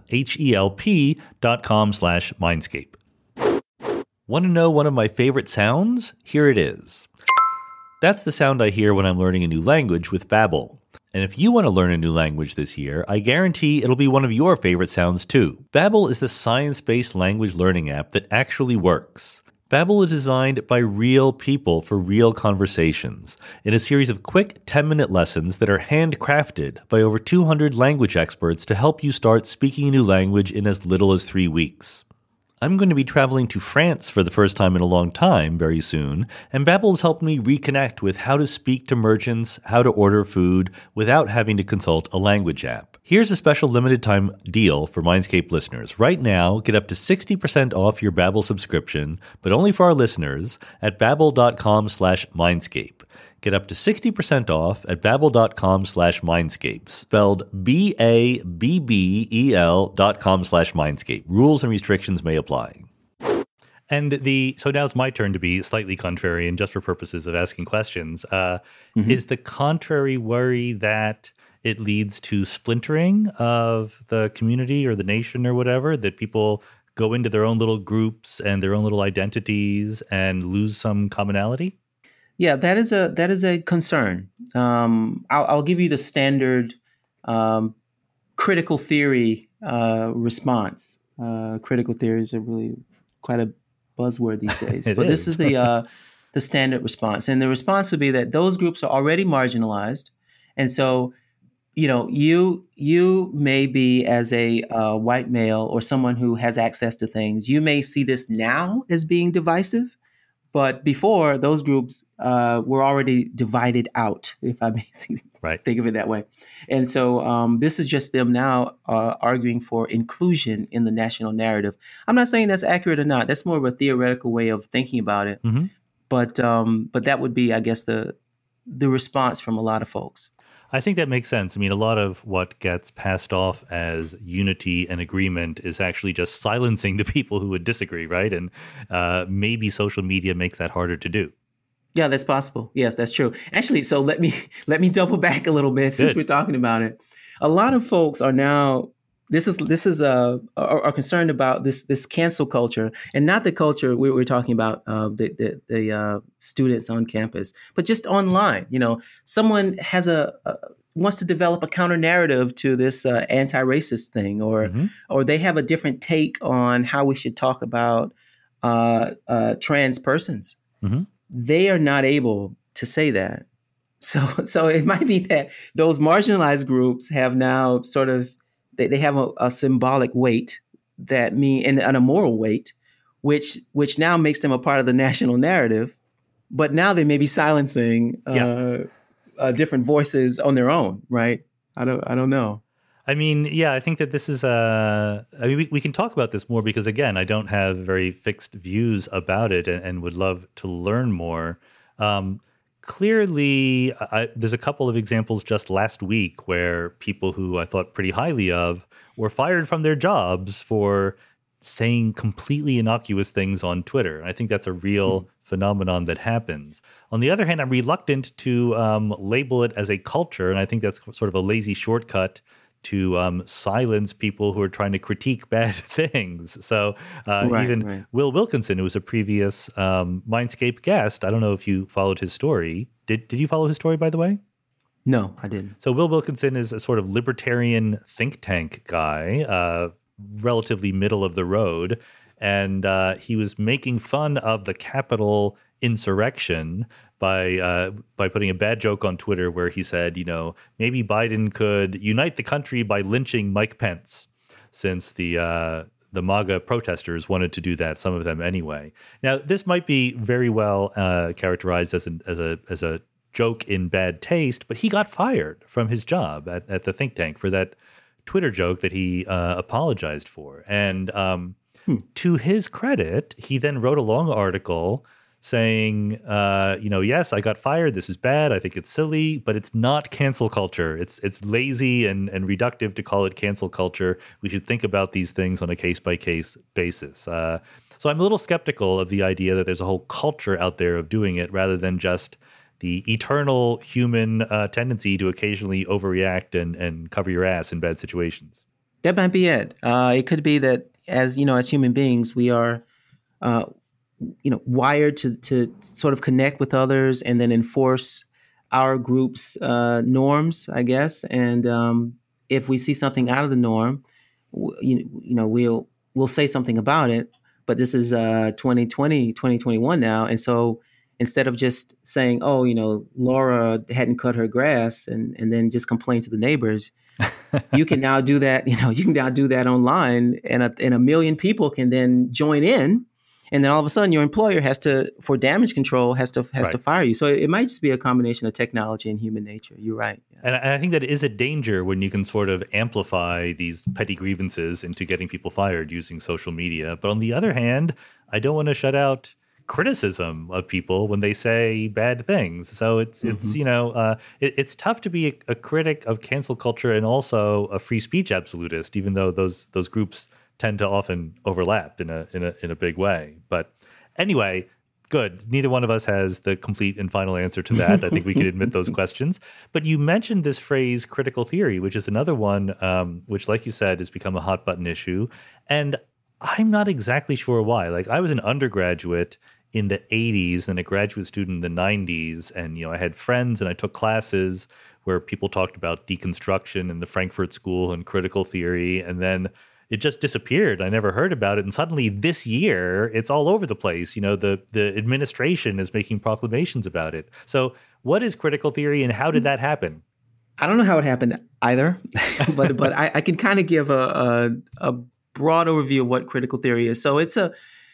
HELP.com/mindscape. Want to know one of my favorite sounds? Here it is. That's the sound I hear when I'm learning a new language with Babbel. And if you want to learn a new language this year, I guarantee it'll be one of your favorite sounds too. Babbel is the science-based language learning app that actually works. Babbel is designed by real people for real conversations in a series of quick 10-minute lessons that are handcrafted by over 200 language experts to help you start speaking a new language in as little as 3 weeks. I'm going to be traveling to France for the first time in a long time very soon, and Babbel has helped me reconnect with how to speak to merchants, how to order food without having to consult a language app. Here's a special limited time deal for Mindscape listeners. Right now, get up to 60% off your Babbel subscription, but only for our listeners at babbel.com/Mindscape. Get up to 60% off at babbel.com/Mindscape, spelled BABBEL.com/Mindscape. Rules and restrictions may apply. And so now it's my turn to be slightly contrarian, just for purposes of asking questions. Is the contrary worry that it leads to splintering of the community or the nation or whatever, that people go into their own little groups and their own little identities and lose some commonality? Yeah, that is a concern. I'll give you the standard critical theory response. Critical theories are really quite a buzzword these days, but this is the standard response, and the response would be that those groups are already marginalized, and so you may be, as a white male or someone who has access to things, you may see this now as being divisive. But before, those groups were already divided out, if I may think of it that way. And so this is just them now arguing for inclusion in the national narrative. I'm not saying that's accurate or not. That's more of a theoretical way of thinking about it. Mm-hmm. But that would be, I guess, the response from a lot of folks. I think that makes sense. I mean, a lot of what gets passed off as unity and agreement is actually just silencing the people who would disagree, right? And maybe social media makes that harder to do. Yeah, that's possible. Yes, that's true. Actually, so let me double back a little bit since we're talking about it. A lot of folks are now are concerned about this cancel culture, and not the culture we're talking about the students on campus, but just online. Someone has wants to develop a counter narrative to this anti-racist thing, or they have a different take on how we should talk about trans persons. Mm-hmm. They are not able to say that. So it might be that those marginalized groups have now sort of they have a symbolic weight and a moral weight, which now makes them a part of the national narrative. But now they may be silencing different voices on their own, right? I don't know. I mean, yeah, I think that this is we can talk about this more because, again, I don't have very fixed views about it and would love to learn more. Clearly, there's a couple of examples just last week where people who I thought pretty highly of were fired from their jobs for saying completely innocuous things on Twitter. I think that's a real phenomenon that happens. On the other hand, I'm reluctant to label it as a culture, and I think that's sort of a lazy shortcut to silence people who are trying to critique bad things. So Will Wilkinson, who was a previous Mindscape guest, I don't know if you followed his story. Did you follow his story, by the way? No, I didn't. So Will Wilkinson is a sort of libertarian think tank guy, relatively middle of the road. And he was making fun of the Capitol insurrection by putting a bad joke on Twitter where he said, maybe Biden could unite the country by lynching Mike Pence, since the MAGA protesters wanted to do that, some of them anyway. Now, this might be very well characterized as a joke in bad taste, but he got fired from his job at the think tank for that Twitter joke that he apologized for. And to his credit, he then wrote a long article saying, yes, I got fired. This is bad. I think it's silly, but it's not cancel culture. It's lazy and reductive to call it cancel culture. We should think about these things on a case-by-case basis. So I'm a little skeptical of the idea that there's a whole culture out there of doing it rather than just the eternal human tendency to occasionally overreact and cover your ass in bad situations. That might be it. It could be that as human beings, we are wired to sort of connect with others and then enforce our group's norms, I guess. And if we see something out of the norm, we'll say something about it. But this is 2020, 2021 now. And so instead of just saying, oh, Laura hadn't cut her grass and then just complain to the neighbors, you can now do that. You can now do that online, and a million people can then join in. And then all of a sudden, your employer for damage control, has to fire you. So it might just be a combination of technology and human nature. You're right. Yeah. And I think that is a danger when you can sort of amplify these petty grievances into getting people fired using social media. But on the other hand, I don't want to shut out criticism of people when they say bad things. So it's tough to be a critic of cancel culture and also a free speech absolutist, even though those groups tend to often overlap in a big way. But anyway, good. Neither one of us has the complete and final answer to that. I think we can admit those questions. But you mentioned this phrase critical theory, which is another one, which, like you said, has become a hot button issue. And I'm not exactly sure why. Like, I was an undergraduate in the 80s and a graduate student in the 90s. And, I had friends and I took classes where people talked about deconstruction and the Frankfurt School and critical theory. And then it just disappeared. I never heard about it. And suddenly this year, it's all over the place. The administration is making proclamations about it. So what is critical theory and how did that happen? I don't know how it happened either, but I can kind of give a broad overview of what critical theory is. So it's a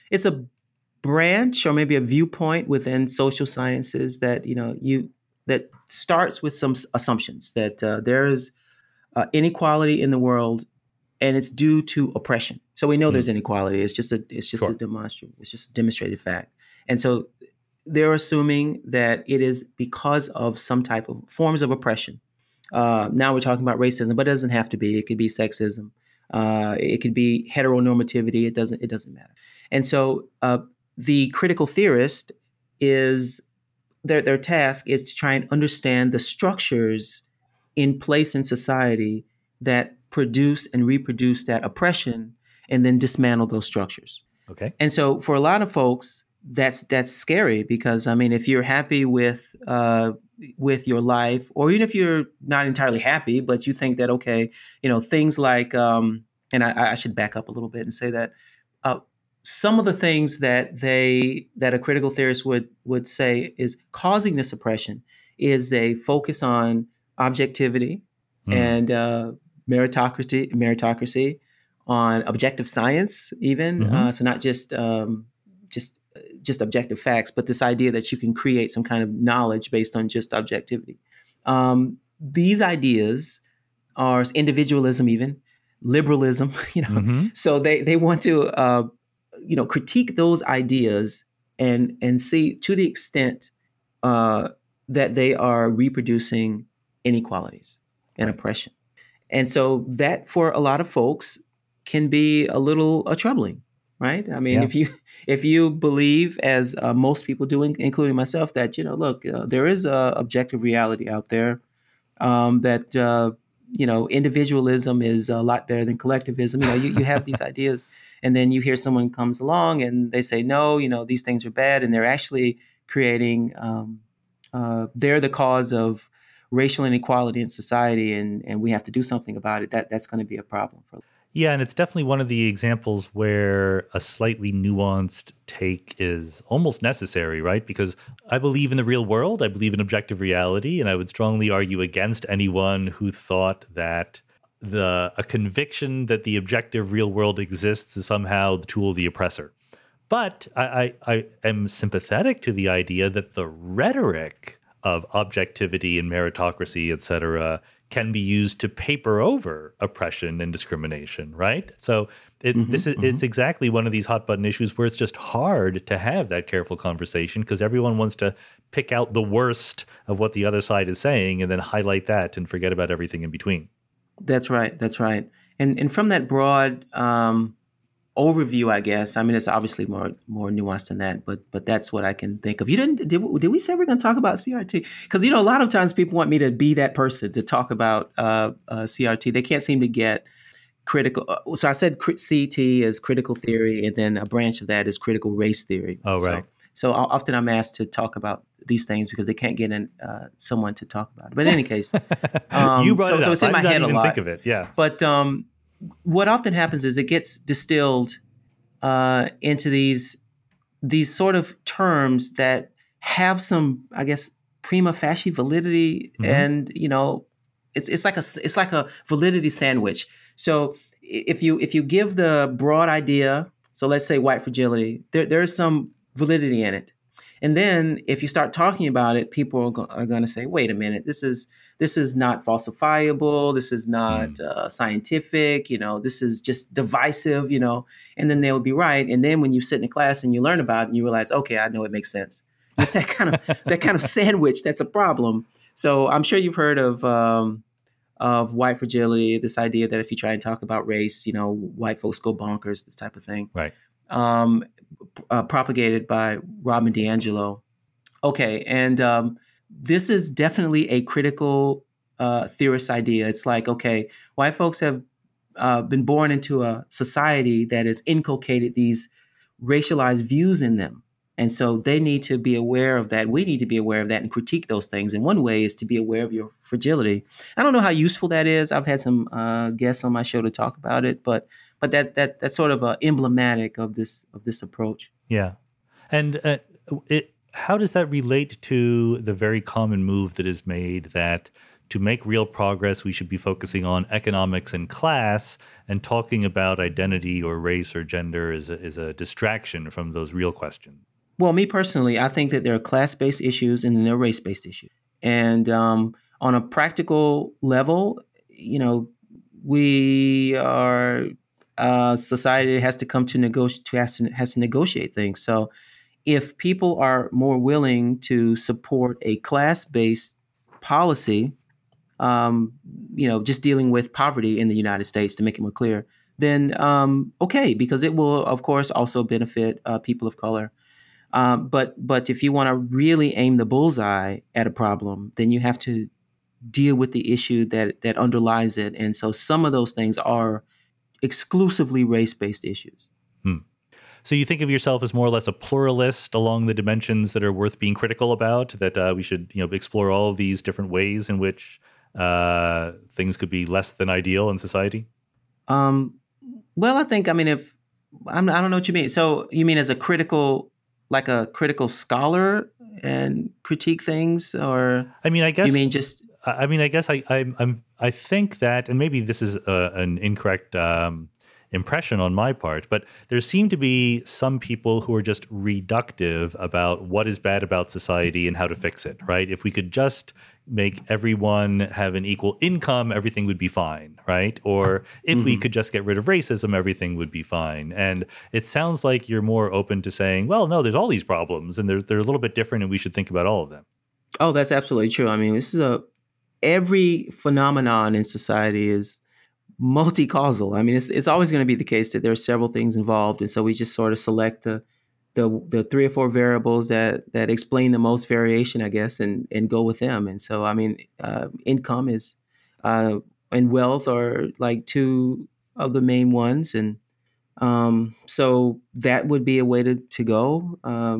branch or maybe a viewpoint within social sciences that that starts with some assumptions that there is inequality in the world, and it's due to oppression. So we know there's inequality. It's just a demonstrated fact. And so they're assuming that it is because of some type of forms of oppression. Now we're talking about racism, but it doesn't have to be. It could be sexism. It could be heteronormativity. It doesn't matter. And so the critical theorist is their task is to try and understand the structures in place in society that produce and reproduce that oppression, and then dismantle those structures. Okay. And so for a lot of folks, that's scary because, if you're happy with your life, or even if you're not entirely happy, but you think that, okay, things like, and I should back up a little bit and say that some of the things that a critical theorist would say is causing this oppression is a focus on objectivity and meritocracy, on objective science, even so not just objective facts, but this idea that you can create some kind of knowledge based on just objectivity. These ideas are individualism, even liberalism. So they want to critique those ideas and see to the extent that they are reproducing inequalities and oppression. And so that for a lot of folks can be a little troubling, right? If you believe, as most people do, including myself, that, look, there is a objective reality out there, that, individualism is a lot better than collectivism. You have these ideas, and then you hear someone comes along and they say, no, these things are bad. And they're actually creating, they're the cause of racial inequality in society, and we have to do something about it. That's going to be a problem for. Yeah, and it's definitely one of the examples where a slightly nuanced take is almost necessary, right? Because I believe in the real world, I believe in objective reality, and I would strongly argue against anyone who thought that a conviction that the objective real world exists is somehow the tool of the oppressor. But I am sympathetic to the idea that the rhetoric of objectivity and meritocracy, et cetera, can be used to paper over oppression and discrimination, right? So it's exactly one of these hot button issues where it's just hard to have that careful conversation because everyone wants to pick out the worst of what the other side is saying and then highlight that and forget about everything in between. That's right. And from that broad overview, I guess. It's obviously more nuanced than that, but that's what I can think of. Did we say we're going to talk about CRT? Because a lot of times people want me to be that person to talk about CRT. They can't seem to get critical. So I said CT is critical theory, and then a branch of that is critical race theory. Oh, right. So often I'm asked to talk about these things because they can't get someone to talk about it. But in any case, You brought it so up. it's in I my did not head a even lot. think of it. Yeah. But what often happens is it gets distilled into these sort of terms that have some, I guess, prima facie validity, and it's like a validity sandwich. So if you give the broad idea, so let's say white fragility, there's some validity in it, and then if you start talking about it, people are going to say, wait a minute, this is not falsifiable, this is not scientific, this is just divisive, and then they will be right. And then when you sit in a class and you learn about it and you realize, okay, I know it makes sense. And it's that kind of sandwich that's a problem. So I'm sure you've heard of white fragility, this idea that if you try and talk about race, white folks go bonkers, this type of thing. Right. Propagated by Robin DiAngelo. Okay, and this is definitely a critical theorist idea. It's like, okay, white folks have been born into a society that has inculcated these racialized views in them. And so they need to be aware of that. We need to be aware of that and critique those things. And one way is to be aware of your fragility. I don't know how useful that is. I've had some guests on my show to talk about it, but that's sort of emblematic of this approach. Yeah. And how does that relate to the very common move that is made that to make real progress, we should be focusing on economics and class, and talking about identity or race or gender is a distraction from those real questions? Well, me personally, I think that there are class-based issues and then there are race-based issues. And on a practical level, we are a society that has to come to has to negotiate things. So if people are more willing to support a class-based policy, just dealing with poverty in the United States, to make it more clear, then okay, because it will, of course, also benefit people of color. But if you want to really aim the bullseye at a problem, then you have to deal with the issue that underlies it. And so some of those things are exclusively race-based issues. So you think of yourself as more or less a pluralist along the dimensions that are worth being critical about, that we should explore all of these different ways in which things could be less than ideal in society? Well, I don't know what you mean. So you mean as a critical scholar and critique things, or I guess you mean just? I think that, and maybe this is an incorrect impression on my part, but there seem to be some people who are just reductive about what is bad about society and how to fix it, right? If we could just make everyone have an equal income, everything would be fine, right? Or if we could just get rid of racism, everything would be fine. And it sounds like you're more open to saying, well, no, there's all these problems and they're a little bit different and we should think about all of them. Oh, that's absolutely true. This is every phenomenon in society is multi-causal. It's always going to be the case that there are several things involved, and so we just sort of select the 3 or 4 variables that explain the most variation, I guess, and go with them. And so, income is and wealth are like 2 of the main ones, and so that would be a way to go.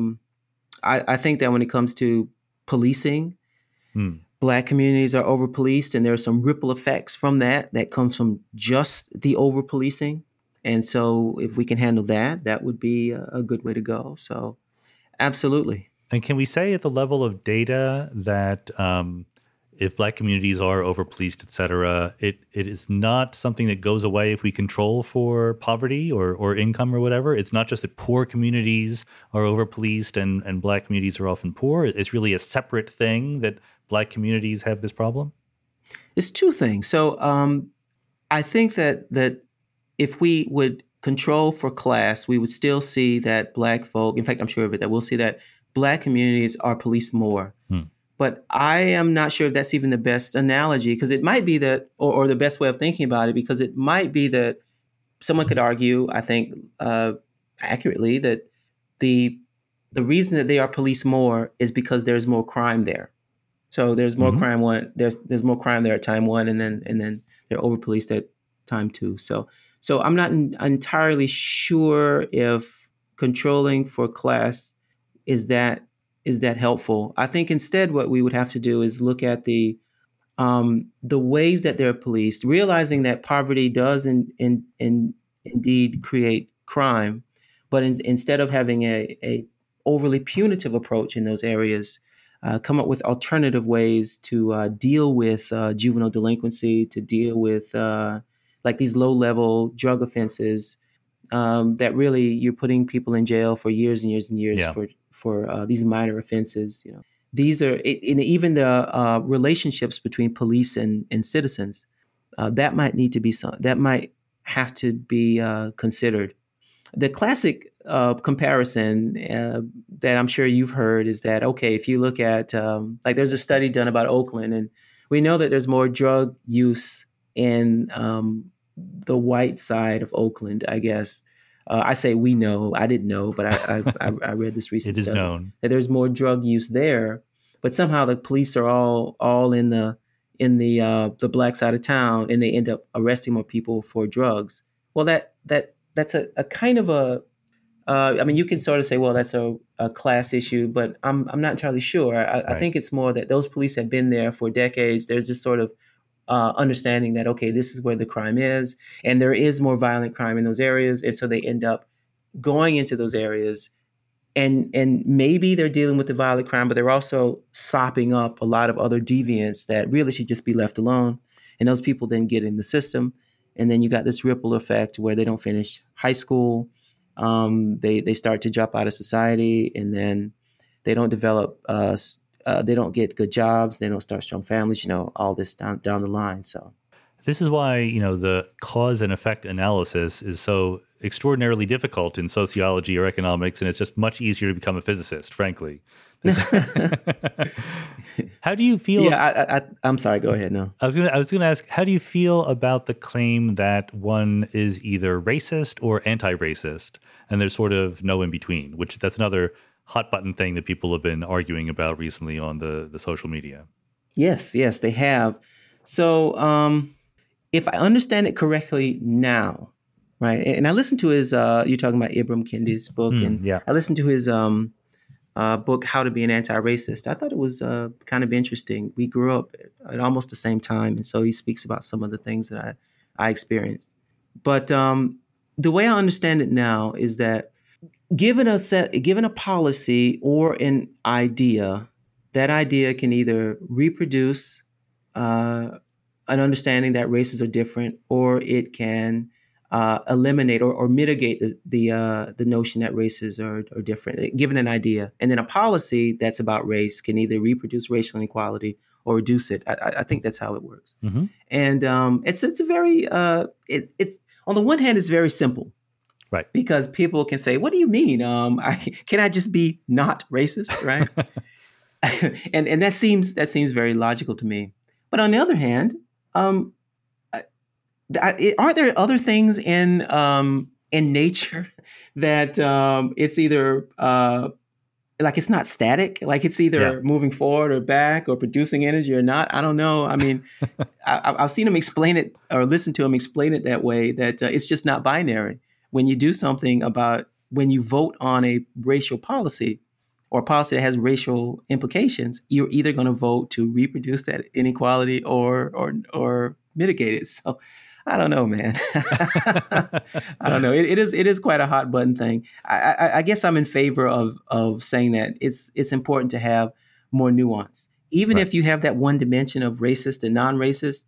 I think that when it comes to policing, Black communities are over-policed, and there are some ripple effects from that comes from just the over-policing. And so if we can handle that would be a good way to go. So absolutely. And can we say at the level of data that if Black communities are over-policed, et cetera, it is not something that goes away if we control for poverty or income or whatever? It's not just that poor communities are over-policed and Black communities are often poor. It's really a separate thing that Black communities have this problem? It's 2 things. So I think that if we would control for class, we would still see that Black folk, in fact, I'm sure of it, that we'll see that Black communities are policed more. But I am not sure if that's even the best analogy, because it might be that, or the best way of thinking about it, because it might be that someone could argue, I think accurately, that the reason that they are policed more is because there's more crime there. So there's more crime there's more crime there at time 1, and then they're over policed at time 2. So I'm not entirely sure if controlling for class is that helpful? I think instead what we would have to do is look at the ways that they're policed, realizing that poverty does indeed create crime, but instead of having a overly punitive approach in those areas, come up with alternative ways to deal with juvenile delinquency, to deal with like these low-level drug offenses that really you're putting people in jail for years and years and years for these minor offenses. These are and even the relationships between police and citizens. That might need to be that might have to be considered. The classic comparison that I'm sure you've heard is that, okay, if you look at like there's a study done about Oakland, and we know that there's more drug use in the white side of Oakland, I guess. I say we know. I didn't know, but I read this recent study. It is study known that there's more drug use there, but somehow the police are all in the black side of town, and they end up arresting more people for drugs. Well, that's a kind of a I mean, you can sort of say, well, that's a class issue, but I'm not entirely sure. I think it's more that those police have been there for decades. There's this sort of understanding that, okay, this is where the crime is, and there is more violent crime in those areas, and so they end up going into those areas, and maybe they're dealing with the violent crime, but they're also sopping up a lot of other deviants that really should just be left alone, and those people then get in the system, and then you got this ripple effect where they don't finish high school, they start to drop out of society, and then they don't develop they don't get good jobs, they don't start strong families, all this down the line. So this is why, the cause and effect analysis is so extraordinarily difficult in sociology or economics, and it's just much easier to become a physicist, frankly. How do you feel? Yeah, I'm sorry. Go ahead. No, I was going to ask, how do you feel about the claim that one is either racist or anti-racist, and there's sort of no in between? Which that's another hot button thing that people have been arguing about recently on the social media. Yes, they have. So, if I understand it correctly now, right? And I listened to his. You're talking about Ibram Kendi's book, and I listened to his book, How to Be an Anti-Racist. I thought it was kind of interesting. We grew up at almost the same time, and so he speaks about some of the things that I experienced. But the way I understand it now is that given a policy or an idea, that idea can either reproduce an understanding that races are different, or it can eliminate or mitigate the notion that races are different, given an idea. And then a policy that's about race can either reproduce racial inequality or reduce it. I think that's how it works. Mm-hmm. And it's a very it's on the one hand, it's very simple. Right. Because people can say, what do you mean? Can I just be not racist? Right. and that seems very logical to me. But on the other hand, aren't there other things in nature that it's either like it's not static, like it's either moving forward or back or producing energy or not? I don't know. I mean, I've seen him explain it or listen to him explain it that way, that it's just not binary. When you do something when you vote on a racial policy or a policy that has racial implications, you're either going to vote to reproduce that inequality or mitigate it. So I don't know, man. I don't know. It is quite a hot button thing. I guess I'm in favor of saying that it's important to have more nuance. Even if you have that one dimension of racist and non-racist,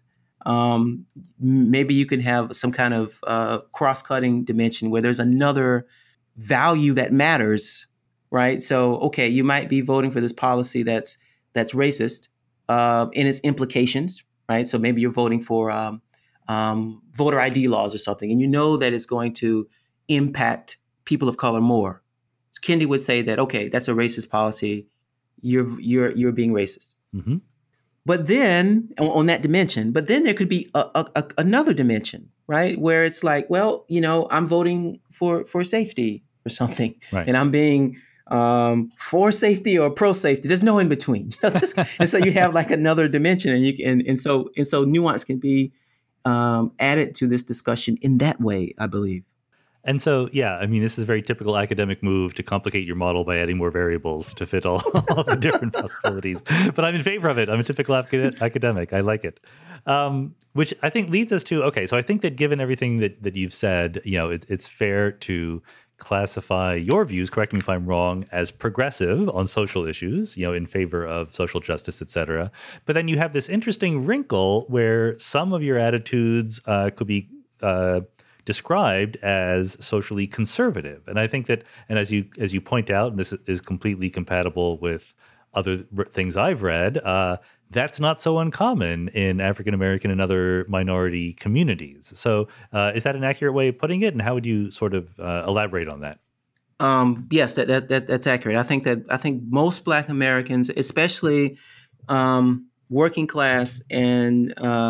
maybe you can have some kind of cross-cutting dimension where there's another value that matters, right? So, okay, you might be voting for this policy that's racist in its implications, right? So maybe you're voting for voter ID laws or something, and you know that it's going to impact people of color more. So Kendi would say that, okay, that's a racist policy. You're being racist. Mm-hmm. But then on that dimension, but then there could be another dimension, right? Where it's like, well, I'm voting for safety or something, right, and I'm being for safety or pro safety. There's no in between, and so you have like another dimension, and so nuance can be added to this discussion in that way, I believe. And so, yeah, I mean, this is a very typical academic move to complicate your model by adding more variables to fit all the different possibilities. But I'm in favor of it. I'm a typical academic. I like it. Which I think leads us to, okay, so I think that given everything that you've said, it's fair to classify your views, correct me if I'm wrong, as progressive on social issues, in favor of social justice, et cetera. But then you have this interesting wrinkle where some of your attitudes could be described as socially conservative. And I think that, and as you point out, and this is completely compatible with other things I've read, that's not so uncommon in African American and other minority communities. So is that an accurate way of putting it? And how would you sort of elaborate on that? Yes, that's accurate. I think most Black Americans, especially working class and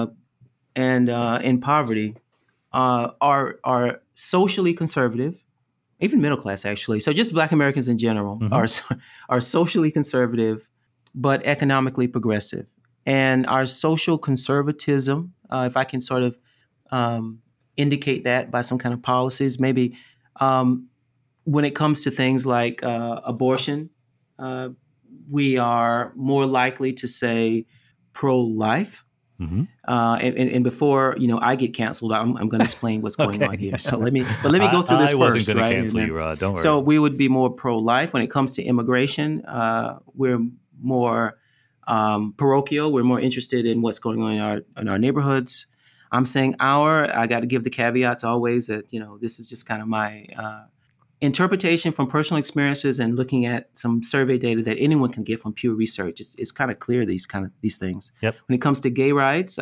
in poverty, are socially conservative, even middle class actually. So just Black Americans in general are socially conservative, but economically progressive. And our social conservatism, if I can sort of indicate that by some kind of policies, maybe when it comes to things like abortion, we are more likely to say pro-life. Mm-hmm. And before I get canceled, I'm going to explain what's going on here. So let me go through this first. I wasn't going to cancel you, Rod. Don't worry. So we would be more pro-life when it comes to immigration. We're more parochial. We're more interested in what's going on in our neighborhoods. I'm saying I got to give the caveats always that this is just kind of my interpretation from personal experiences and looking at some survey data that anyone can get from Pew Research. It's kind of clear these things. Yep. When it comes to gay rights,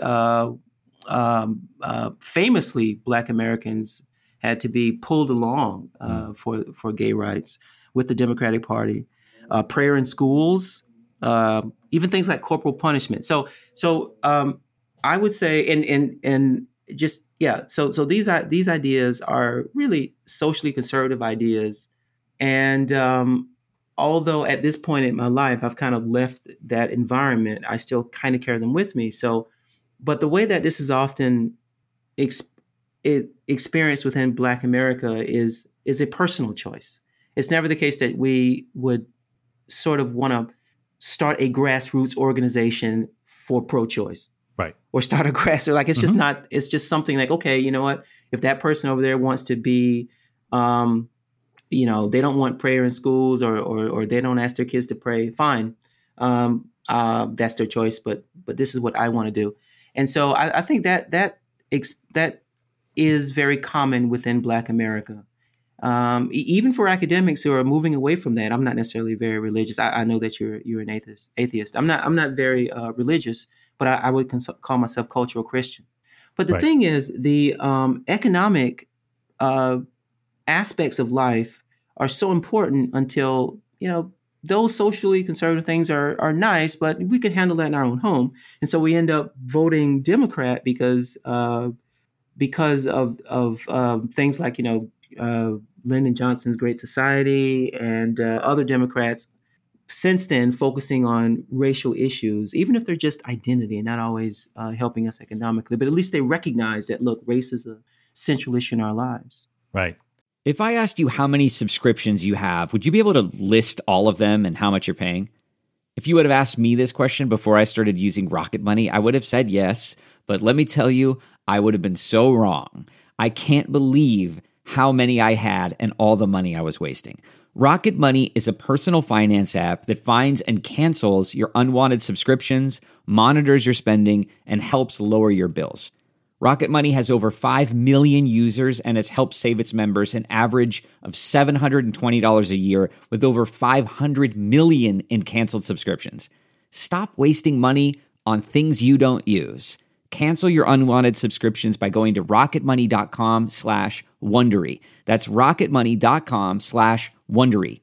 famously, Black Americans had to be pulled along for gay rights with the Democratic Party. Prayer in schools, even things like corporal punishment. So I would say, and just. Yeah, so these ideas are really socially conservative ideas, and although at this point in my life I've kind of left that environment, I still kind of carry them with me. So, but the way that this is often experienced within Black America is a personal choice. It's never the case that we would sort of want to start a grassroots organization for pro-choice. Right. Or start a grassroots. Like it's just not, it's just something like, okay, you know what? If that person over there wants to be, they don't want prayer in schools or they don't ask their kids to pray, fine. That's their choice, but this is what I want to do. And so I think that is very common within Black America. Even for academics who are moving away from that. I'm not necessarily very religious. I know that you're an atheist. I'm not very religious, but I would call myself cultural Christian. But the thing is, the economic aspects of life are so important until, those socially conservative things are nice, but we can handle that in our own home. And so we end up voting Democrat because of things like, Lyndon Johnson's Great Society and other Democrats since then focusing on racial issues, even if they're just identity and not always helping us economically, but at least they recognize that, look, race is a central issue in our lives. Right. If I asked you how many subscriptions you have, would you be able to list all of them and how much you're paying? If you would have asked me this question before I started using Rocket Money, I would have said yes, but let me tell you, I would have been so wrong. I can't believe how many I had and all the money I was wasting. Rocket Money is a personal finance app that finds and cancels your unwanted subscriptions, monitors your spending, and helps lower your bills. Rocket Money has over 5 million users and has helped save its members an average of $720 a year with over 500 million in canceled subscriptions. Stop wasting money on things you don't use. Cancel your unwanted subscriptions by going to rocketmoney.com/Wondery. That's rocketmoney.com/Wondery.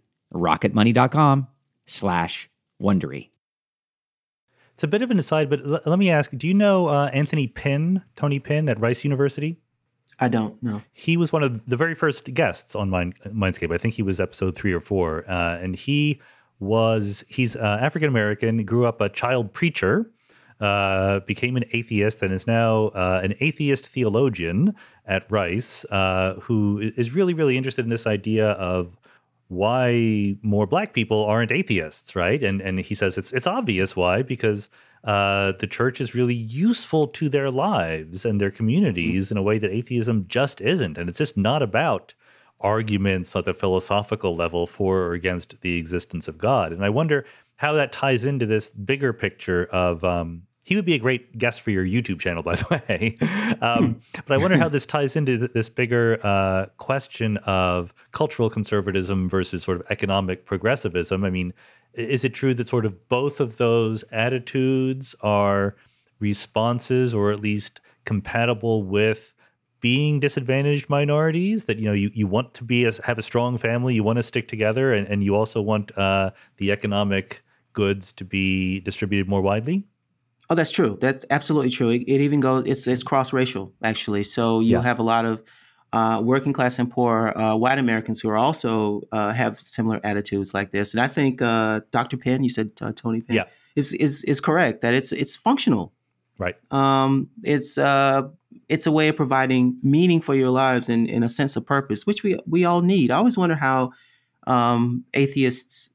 rocketmoney.com/Wondery. It's a bit of an aside, but let me ask, do you know Tony Pinn at Rice University? I don't know. He was one of the very first guests on Mindscape. I think he was episode 3 or 4. And he's African-American, grew up a child preacher. became an atheist and is now an atheist theologian at Rice, who is really, really interested in this idea of why more Black people aren't atheists, right? And he says it's obvious why, because the church is really useful to their lives and their communities in a way that atheism just isn't. And it's just not about arguments at the philosophical level for or against the existence of God. And I wonder how that ties into this bigger picture of he would be a great guest for your YouTube channel, by the way. But I wonder how this ties into this bigger question of cultural conservatism versus sort of economic progressivism. I mean, is it true that sort of both of those attitudes are responses, or at least compatible with being disadvantaged minorities, that, you want to have a strong family, you want to stick together, and you also want the economic goods to be distributed more widely? Oh, that's true. That's absolutely true. It even goes, it's cross-racial, actually. So you have a lot of working class and poor white Americans who are also have similar attitudes like this. And I think Dr. Penn, you said Tony Penn, is correct that it's functional. Right. It's a way of providing meaning for your lives and a sense of purpose, which we all need. I always wonder how atheists,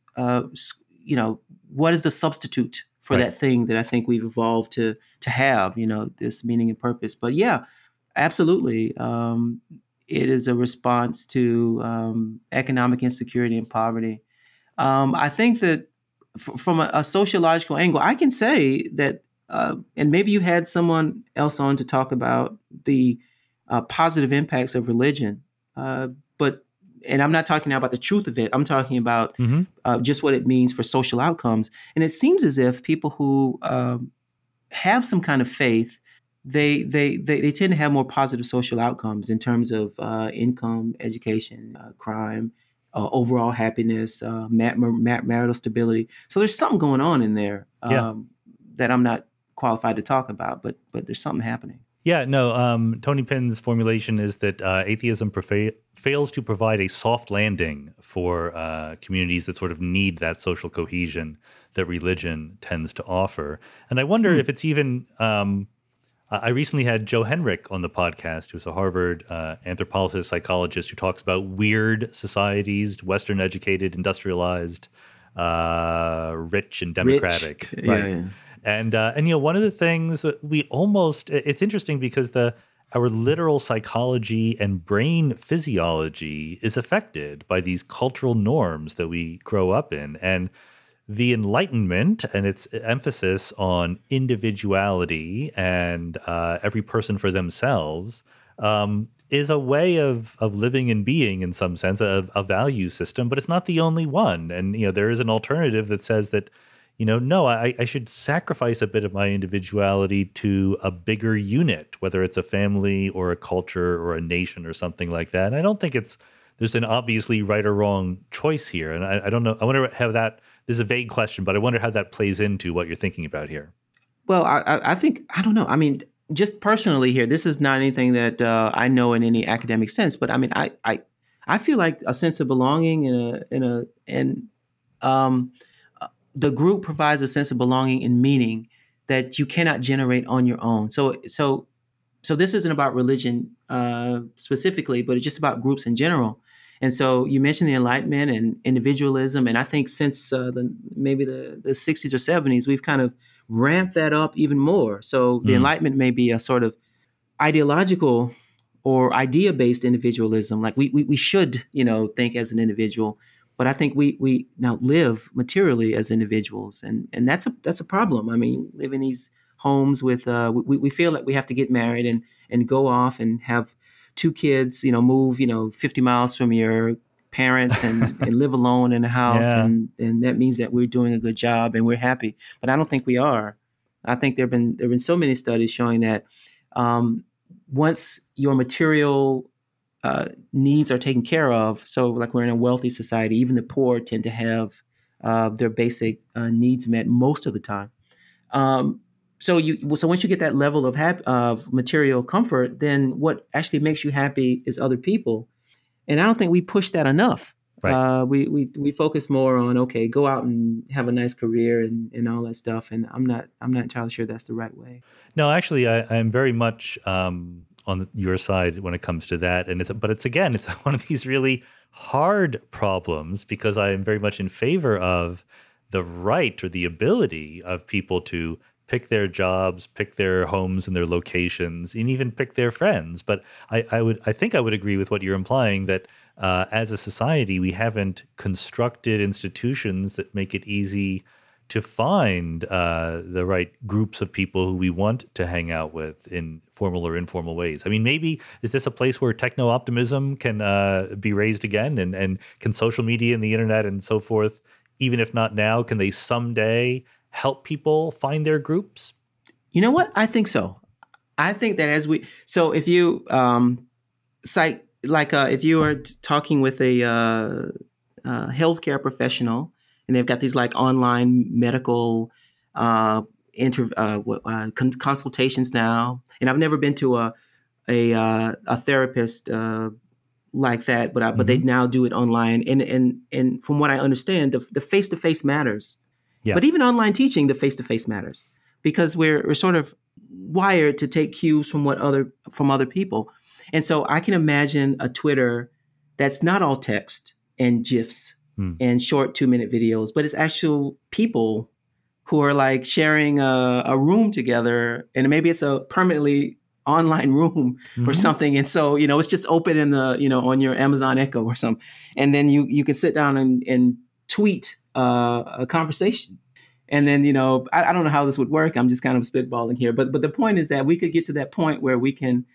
what is the substitute for that thing that I think we've evolved to have, this meaning and purpose. But yeah, absolutely. It is a response to economic insecurity and poverty. I think that from a sociological angle, I can say that, and maybe you had someone else on to talk about the positive impacts of religion, and I'm not talking now about the truth of it. I'm talking about just what it means for social outcomes. And it seems as if people who have some kind of faith, they tend to have more positive social outcomes in terms of income, education, crime, overall happiness, marital stability. So there's something going on in there that I'm not qualified to talk about, but there's something happening. Yeah, no, Tony Penn's formulation is that atheism fails to provide a soft landing for communities that sort of need that social cohesion that religion tends to offer. And I wonder if it's even, I recently had Joe Henrich on the podcast, who's a Harvard anthropologist, psychologist, who talks about weird societies, Western educated, industrialized, rich and democratic. Rich. Right. Yeah. And one of the things that it's interesting because our literal psychology and brain physiology is affected by these cultural norms that we grow up in. And the Enlightenment and its emphasis on individuality and every person for themselves is a way of living and being, in some sense, a value system, but it's not the only one. And, there is an alternative that says that, no, I should sacrifice a bit of my individuality to a bigger unit, whether it's a family or a culture or a nation or something like that. And I don't think there's an obviously right or wrong choice here. And I don't know. I wonder how this is a vague question, but I wonder how that plays into what you're thinking about here. Well, I think, I don't know. I mean, just personally here, this is not anything that I know in any academic sense, but I mean, I feel like a sense of belonging and the group provides a sense of belonging and meaning that you cannot generate on your own. So this isn't about religion specifically, but it's just about groups in general. And so you mentioned the Enlightenment and individualism, and I think since maybe the 60s or 70s, we've kind of ramped that up even more. So the Enlightenment may be a sort of ideological or idea-based individualism, like we should think as an individual. But I think we now live materially as individuals, and that's a problem. I mean, live in these homes with we feel like we have to get married and go off and have 2 kids, move 50 miles from your parents and live alone in a house, and that means that we're doing a good job and we're happy. But I don't think we are. I think there've been so many studies showing that once your material needs are taken care of. So like we're in a wealthy society, even the poor tend to have their basic needs met most of the time. So once you get that level of material comfort, then what actually makes you happy is other people. And I don't think we push that enough. Right. We focus more on, okay, go out and have a nice career and all that stuff. And I'm not entirely sure that's the right way. No, actually, I'm very much on your side when it comes to that, and it's one of these really hard problems because I am very much in favor of the right or the ability of people to pick their jobs, pick their homes and their locations, and even pick their friends. But I think I would agree with what you're implying that as a society we haven't constructed institutions that make it easy to find the right groups of people who we want to hang out with in formal or informal ways. I mean, maybe is this a place where techno-optimism can be raised again? And can social media and the internet and so forth, even if not now, can they someday help people find their groups? You know what? I think so. I think that if you if you are talking with a healthcare professional, and they've got these like online medical consultations now. And I've never been to a therapist like that, but they now do it online. And from what I understand, the face-to-face matters. Yeah. But even online teaching, the face-to-face matters because we're sort of wired to take cues from other people. And so I can imagine a Twitter that's not all text and GIFs and short 2-minute videos, but it's actual people who are like sharing a room together, and maybe it's a permanently online room or something. And so, it's just open in the, on your Amazon Echo or something. And then you can sit down and tweet a conversation. And then, I don't know how this would work. I'm just kind of spitballing here. But the point is that we could get to that point where we can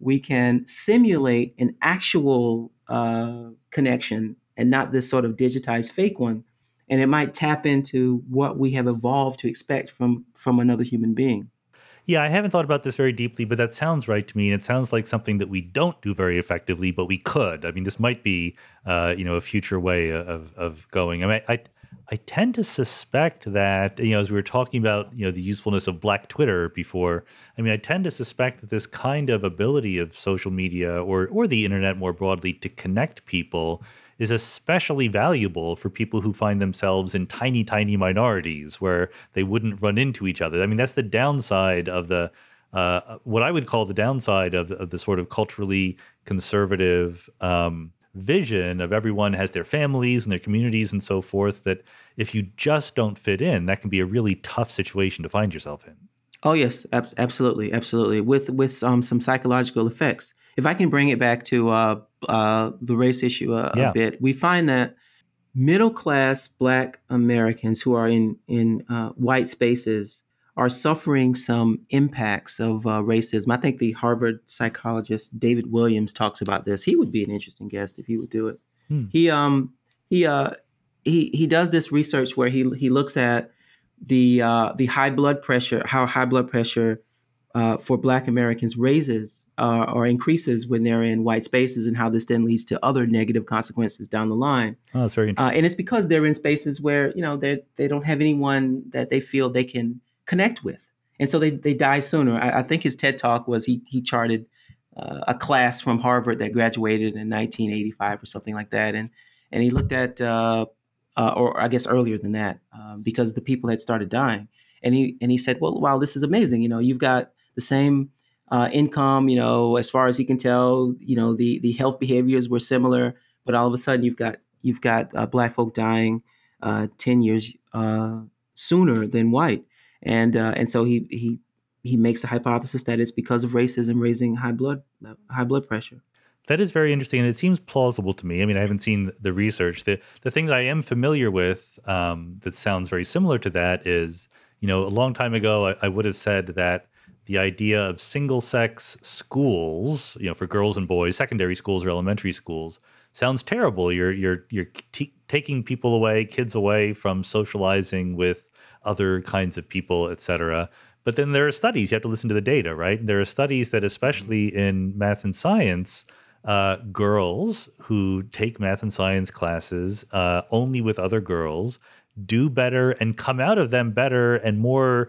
simulate an actual connection and not this sort of digitized fake one. And it might tap into what we have evolved to expect from another human being. Yeah, I haven't thought about this very deeply, but that sounds right to me. And it sounds like something that we don't do very effectively, but we could. I mean, this might be, a future way of going. I mean, I tend to suspect that, as we were talking about, the usefulness of Black Twitter before, I mean, I tend to suspect that this kind of ability of social media or the internet more broadly to connect people is especially valuable for people who find themselves in tiny, tiny minorities where they wouldn't run into each other. I mean, that's the downside of the what I would call the downside of the sort of culturally conservative vision of everyone has their families and their communities and so forth, that if you just don't fit in, that can be a really tough situation to find yourself in. Oh, yes, absolutely. Absolutely. With some psychological effects. If I can bring it back to the race issue a bit, we find that middle-class Black Americans who are in white spaces are suffering some impacts of racism. I think the Harvard psychologist David Williams talks about this. He would be an interesting guest if he would do it. He does this research where he looks at the high blood pressure, how high blood pressure for Black Americans raises or increases when they're in white spaces, and how this then leads to other negative consequences down the line. Oh, that's very interesting. And it's because they're in spaces where they don't have anyone that they feel they can connect with, and so they die sooner. I think his TED Talk was he charted a class from Harvard that graduated in 1985 or something like that, and he looked at or I guess earlier than that because the people had started dying, and he said, well, wow, this is amazing. You've got the same income, as far as he can tell, the health behaviors were similar, but all of a sudden you've got Black folk dying 10 years sooner than white. And so he makes the hypothesis that it's because of racism raising high blood pressure. That is very interesting, and it seems plausible to me. I mean, I haven't seen the research. The thing that I am familiar with that sounds very similar to that is, a long time ago, I would have said that the idea of single-sex schools, for girls and boys, secondary schools or elementary schools, sounds terrible. You're taking people away, kids away from socializing with other kinds of people, et cetera. But then there are studies. You have to listen to the data, right? There are studies that, especially in math and science, girls who take math and science classes only with other girls do better and come out of them better and more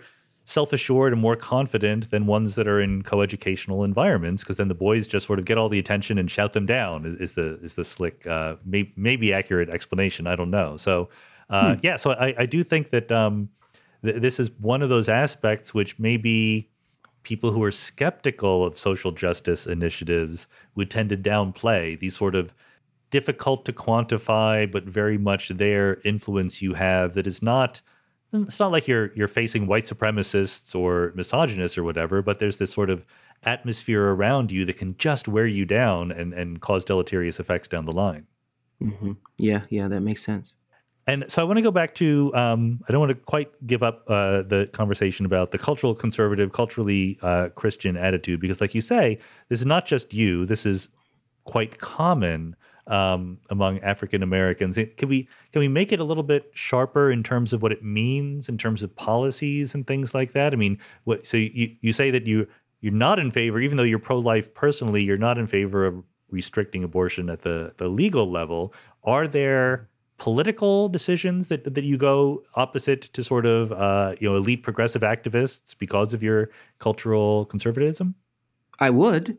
self-assured and more confident than ones that are in coeducational environments, because then the boys just sort of get all the attention and shout them down. Is the slick, maybe accurate explanation? I don't know. So so I do think that this is one of those aspects which maybe people who are skeptical of social justice initiatives would tend to downplay, these sort of difficult to quantify but very much there influence you have that is not. It's not like you're facing white supremacists or misogynists or whatever, but there's this sort of atmosphere around you that can just wear you down and cause deleterious effects down the line. Mm-hmm. Yeah, that makes sense. And so I want to go back to, I don't want to quite give up the conversation about the cultural conservative, culturally Christian attitude, because like you say, this is not just you. This is quite common among African Americans. Can we make it a little bit sharper in terms of what it means in terms of policies and things like that? I mean, so you say that you're not in favor, even though you're pro-life personally, you're not in favor of restricting abortion at the legal level. Are there political decisions that you go opposite to sort of elite progressive activists because of your cultural conservatism? I would.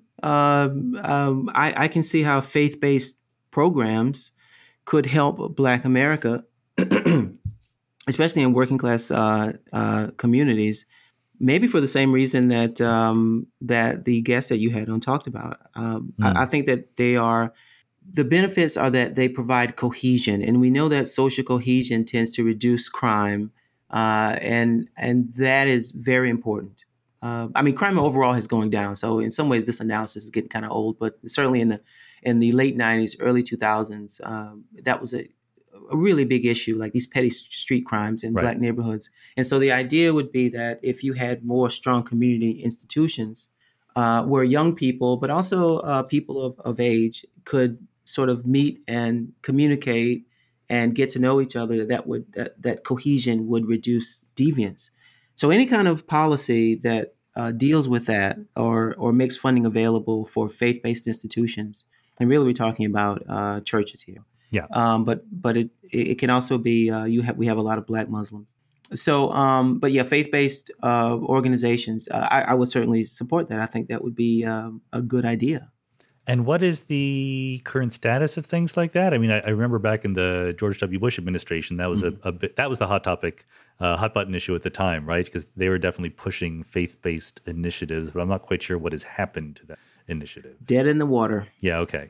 I can see how faith-based programs could help Black America, especially in working class communities. Maybe for the same reason that that the guest that you had on talked about. I think that the benefits are that they provide cohesion, and we know that social cohesion tends to reduce crime, and that is very important. I mean, crime overall is going down. So in some ways, this analysis is getting kind of old, but certainly in the late 90s, early 2000s, that was a really big issue, like these petty street crimes in Black neighborhoods. And so the idea would be that if you had more strong community institutions where young people, but also people of age could sort of meet and communicate and get to know each other, that cohesion would reduce deviance. So any kind of policy that deals with that or makes funding available for faith-based institutions, and really we're talking about churches here. Yeah. But it can also be we have a lot of Black Muslims. So but yeah, faith-based organizations, I would certainly support that. I think that would be a good idea. And what is the current status of things like that? I mean, I remember back in the George W. Bush administration, that was that was the hot topic, hot button issue at the time, right? Because they were definitely pushing faith-based initiatives, but I'm not quite sure what has happened to that initiative. Dead in the water. Yeah. Okay.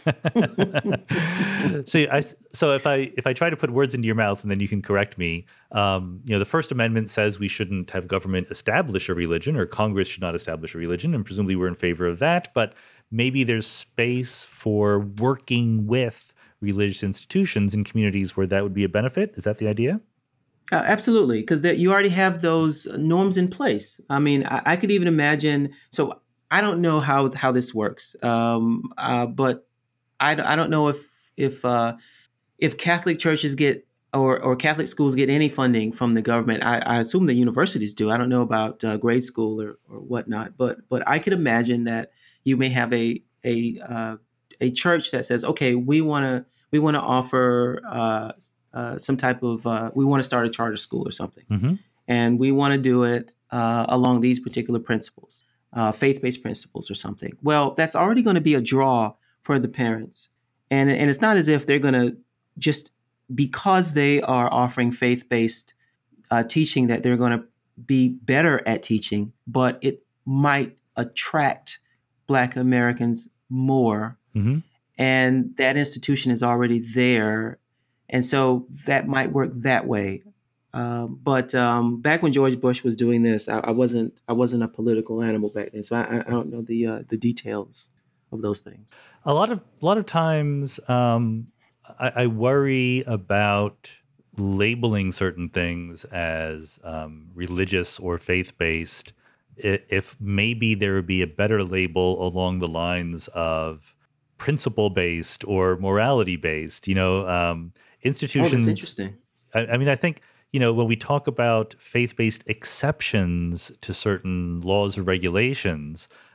So if I try to put words into your mouth and then you can correct me, the First Amendment says we shouldn't have government establish a religion, or Congress should not establish a religion, and presumably we're in favor of that. But maybe there's space for working with religious institutions in communities where that would be a benefit. Is that the idea? Absolutely, because you already have those norms in place. I mean, I could even imagine. So I don't know how this works, but I don't know if Catholic churches get or Catholic schools get any funding from the government. I assume the universities do. I don't know about grade school or whatnot, but I could imagine that you may have a church that says, okay, we want to offer some type of we want to start a charter school or something, and we want to do it along these particular principles. Faith-based principles or something. Well, that's already going to be a draw for the parents. And it's not as if they're going to just, because they are offering faith-based teaching, that they're going to be better at teaching, but it might attract Black Americans more. And that institution is already there. And so that might work that way. But back when George Bush was doing this, I wasn't a political animal back then, so I don't know the details of those things. A lot of times, I worry about labeling certain things as religious or faith-based. If maybe there would be a better label along the lines of principle-based or morality-based. Institutions. Oh, that's interesting. I mean, I think. When we talk about faith-based exceptions to certain laws or regulations,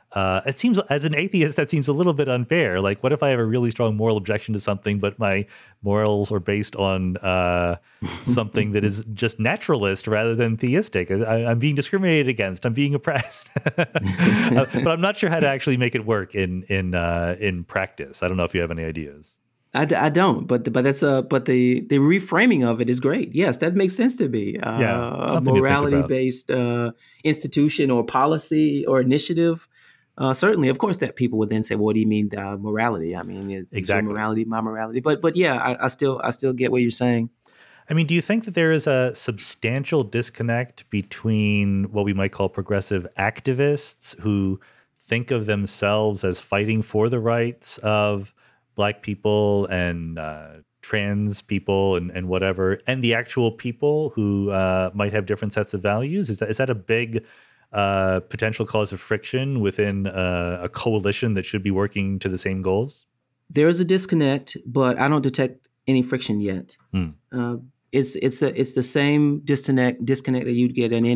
It seems, as an atheist, that seems a little bit unfair. Like, what if I have a really strong moral objection to something, but my morals are based on something that is just naturalist rather than theistic? I'm being discriminated against. I'm being oppressed. But I'm not sure how to actually make it work in practice. I don't know if you have any ideas. I don't, but the reframing of it is great. Yes, that makes sense to me. A morality based institution or policy or initiative. Certainly, of course, that people would then say, well, "What do you mean morality?" I mean, it's exactly your morality, my morality. But yeah, I still get what you're saying. I mean, do you think that there is a substantial disconnect between what we might call progressive activists who think of themselves as fighting for the rights of Black people and trans people and whatever, and the actual people who might have different sets of values? Is that a big potential cause of friction within a coalition that should be working to the same goals? There is a disconnect, but I don't detect any friction yet. It's the same disconnect that you'd get in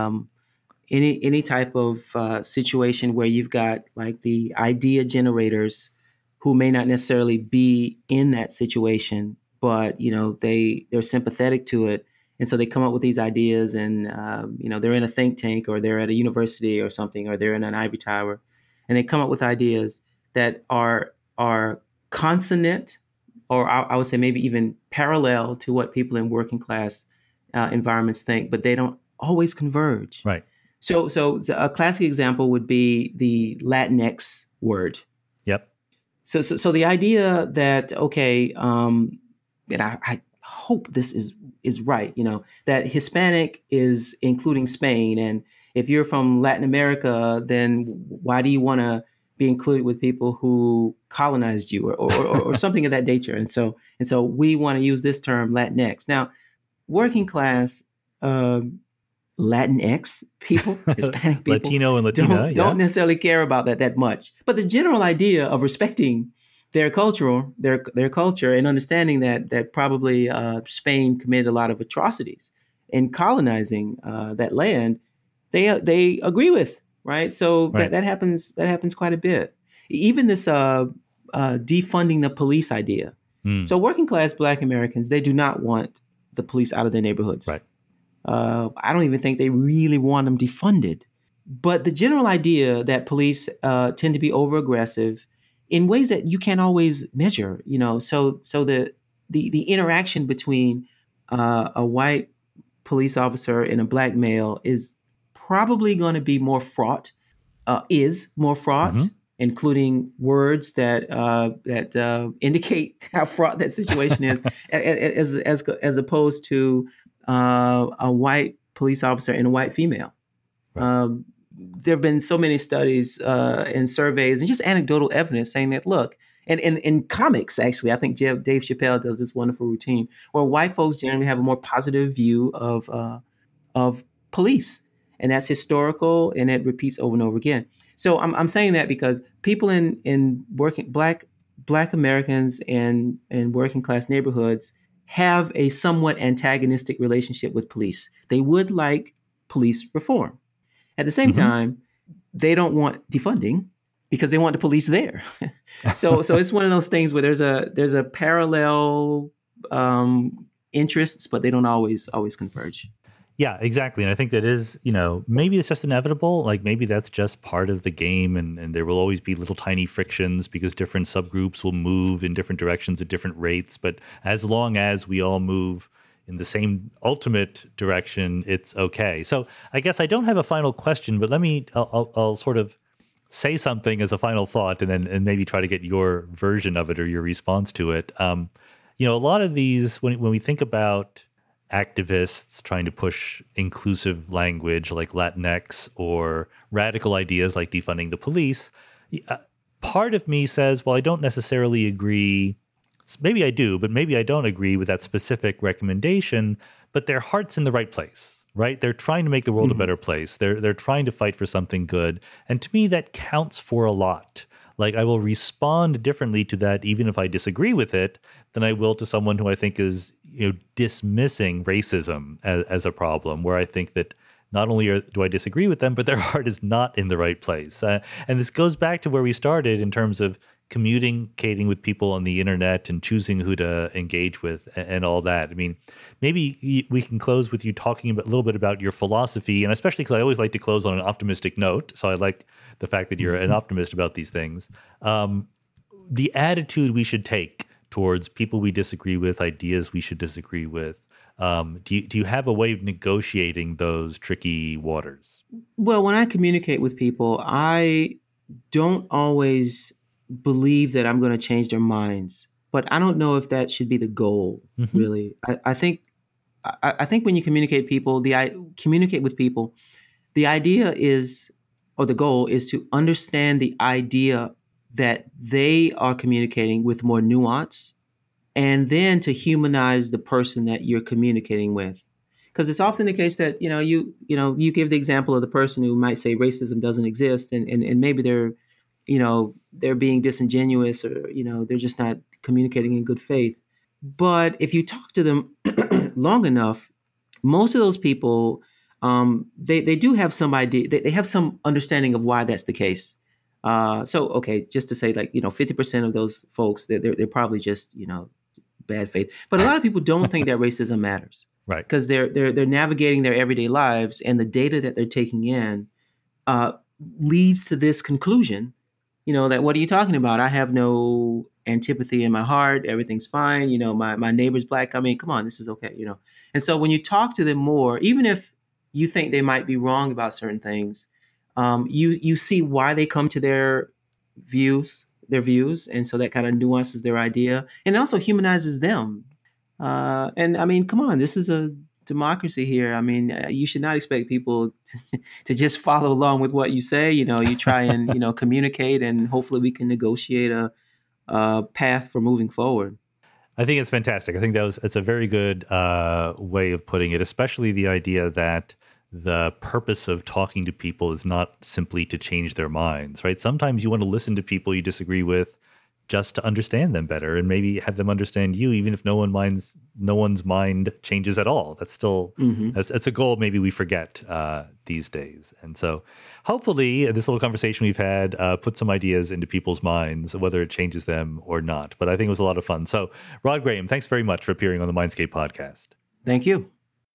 any type of situation where you've got like the idea generators who may not necessarily be in that situation, but they're sympathetic to it. And so they come up with these ideas and, they're in a think tank or they're at a university or something, or they're in an ivory tower, and they come up with ideas that are consonant, or I would say maybe even parallel to what people in working class environments think, but they don't always converge. Right. So a classic example would be the Latinx word. Yep. So the idea that, okay, and I hope this is right, that Hispanic is including Spain. And if you're from Latin America, then why do you want to be included with people who colonized you or something of that nature? And so we want to use this term Latinx. Now, working class Latinx people, Hispanic people, Latino and Latina, don't necessarily care about that much. But the general idea of respecting their culture and understanding that probably Spain committed a lot of atrocities in colonizing that land, they agree with, right? So right. That happens quite a bit. Even this defunding the police idea. So working class Black Americans, they do not want the police out of their neighborhoods. Right. I don't even think they really want them defunded. But the general idea that police tend to be over-aggressive in ways that you can't always measure, so the interaction between a white police officer and a Black male is probably going to be more fraught, including words that indicate how fraught that situation is, as opposed to a white police officer and a white female. Right. There have been so many studies and surveys and just anecdotal evidence saying that, look, and in comics, actually, I think Dave Chappelle does this wonderful routine where white folks generally have a more positive view of police. And that's historical, and it repeats over and over again. So I'm saying that because people in working Black Americans and working class neighborhoods have a somewhat antagonistic relationship with police. They would like police reform. At the same time, they don't want defunding because they want the police there. So it's one of those things where there's a parallel interests, but they don't always converge. Yeah, exactly. And I think that is, maybe it's just inevitable. Like maybe that's just part of the game, and there will always be little tiny frictions because different subgroups will move in different directions at different rates. But as long as we all move in the same ultimate direction, it's okay. So I guess I don't have a final question, but I'll sort of say something as a final thought and maybe try to get your version of it or your response to it. A lot of these, when we think about activists trying to push inclusive language like Latinx or radical ideas like defunding the police, part of me says, well, I don't necessarily agree. Maybe I do, but maybe I don't agree with that specific recommendation, but their heart's in the right place, right? They're trying to make the world a better place. They're trying to fight for something good. And to me, that counts for a lot. Like I will respond differently to that, even if I disagree with it, than I will to someone who I think is, dismissing racism as a problem, where I think that not only do I disagree with them, but their heart is not in the right place. And this goes back to where we started in terms of communicating with people on the internet and choosing who to engage with and all that. I mean, maybe we can close with you talking a little bit about your philosophy, and especially because I always like to close on an optimistic note. So I like the fact that you're an optimist about these things. The attitude we should take towards people we disagree with, ideas we should disagree with. Do you have a way of negotiating those tricky waters? Well, when I communicate with people, I don't always believe that I'm going to change their minds, but I don't know if that should be the goal. Really. I think when you communicate with people, the idea is, or the goal is to understand the idea that they are communicating with more nuance, and then to humanize the person that you're communicating with. Because it's often the case that, you give the example of the person who might say racism doesn't exist, and maybe they're being disingenuous, or, they're just not communicating in good faith. But if you talk to them long enough, most of those people, they do have some idea, they have some understanding of why that's the case. So, okay, just to say 50% of those folks, they're probably just, bad faith. But a lot of people don't think that racism matters. Right. Because they're navigating their everyday lives, and the data that they're taking in leads to this conclusion, that what are you talking about? I have no antipathy in my heart. Everything's fine. My neighbor's black. I mean, come on, this is okay, And so when you talk to them more, even if you think they might be wrong about certain things, you see why they come to their views. And so that kind of nuances their idea, and also humanizes them. And I mean, come on, this is a democracy here. I mean, you should not expect people to just follow along with what you say. You try and, communicate, and hopefully we can negotiate a path for moving forward. I think it's fantastic. I think it's a very good way of putting it, especially the idea that the purpose of talking to people is not simply to change their minds, right? Sometimes you want to listen to people you disagree with just to understand them better, and maybe have them understand you, even if no one's mind changes at all. That's still that's a goal maybe we forget these days. And so hopefully this little conversation we've had put some ideas into people's minds, whether it changes them or not. But I think it was a lot of fun. So Rod Graham, thanks very much for appearing on the Mindscape podcast. Thank you.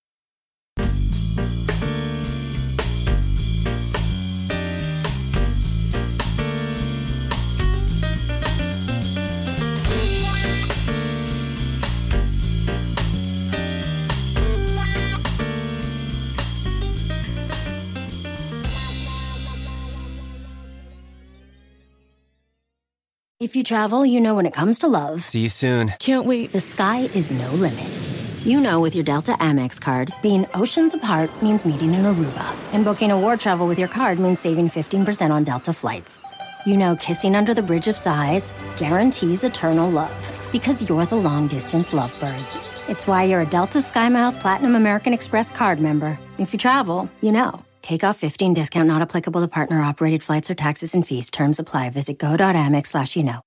If you travel, when it comes to love. See you soon. Can't wait. The sky is no limit. With your Delta Amex card, being oceans apart means meeting in Aruba. And booking award travel with your card means saving 15% on Delta flights. Kissing under the bridge of sighs guarantees eternal love. Because you're the long-distance lovebirds. It's why you're a Delta SkyMiles Platinum American Express card member. If you travel, Take off 15 discount not applicable to partner-operated flights or taxes and fees. Terms apply. Visit go.amex/.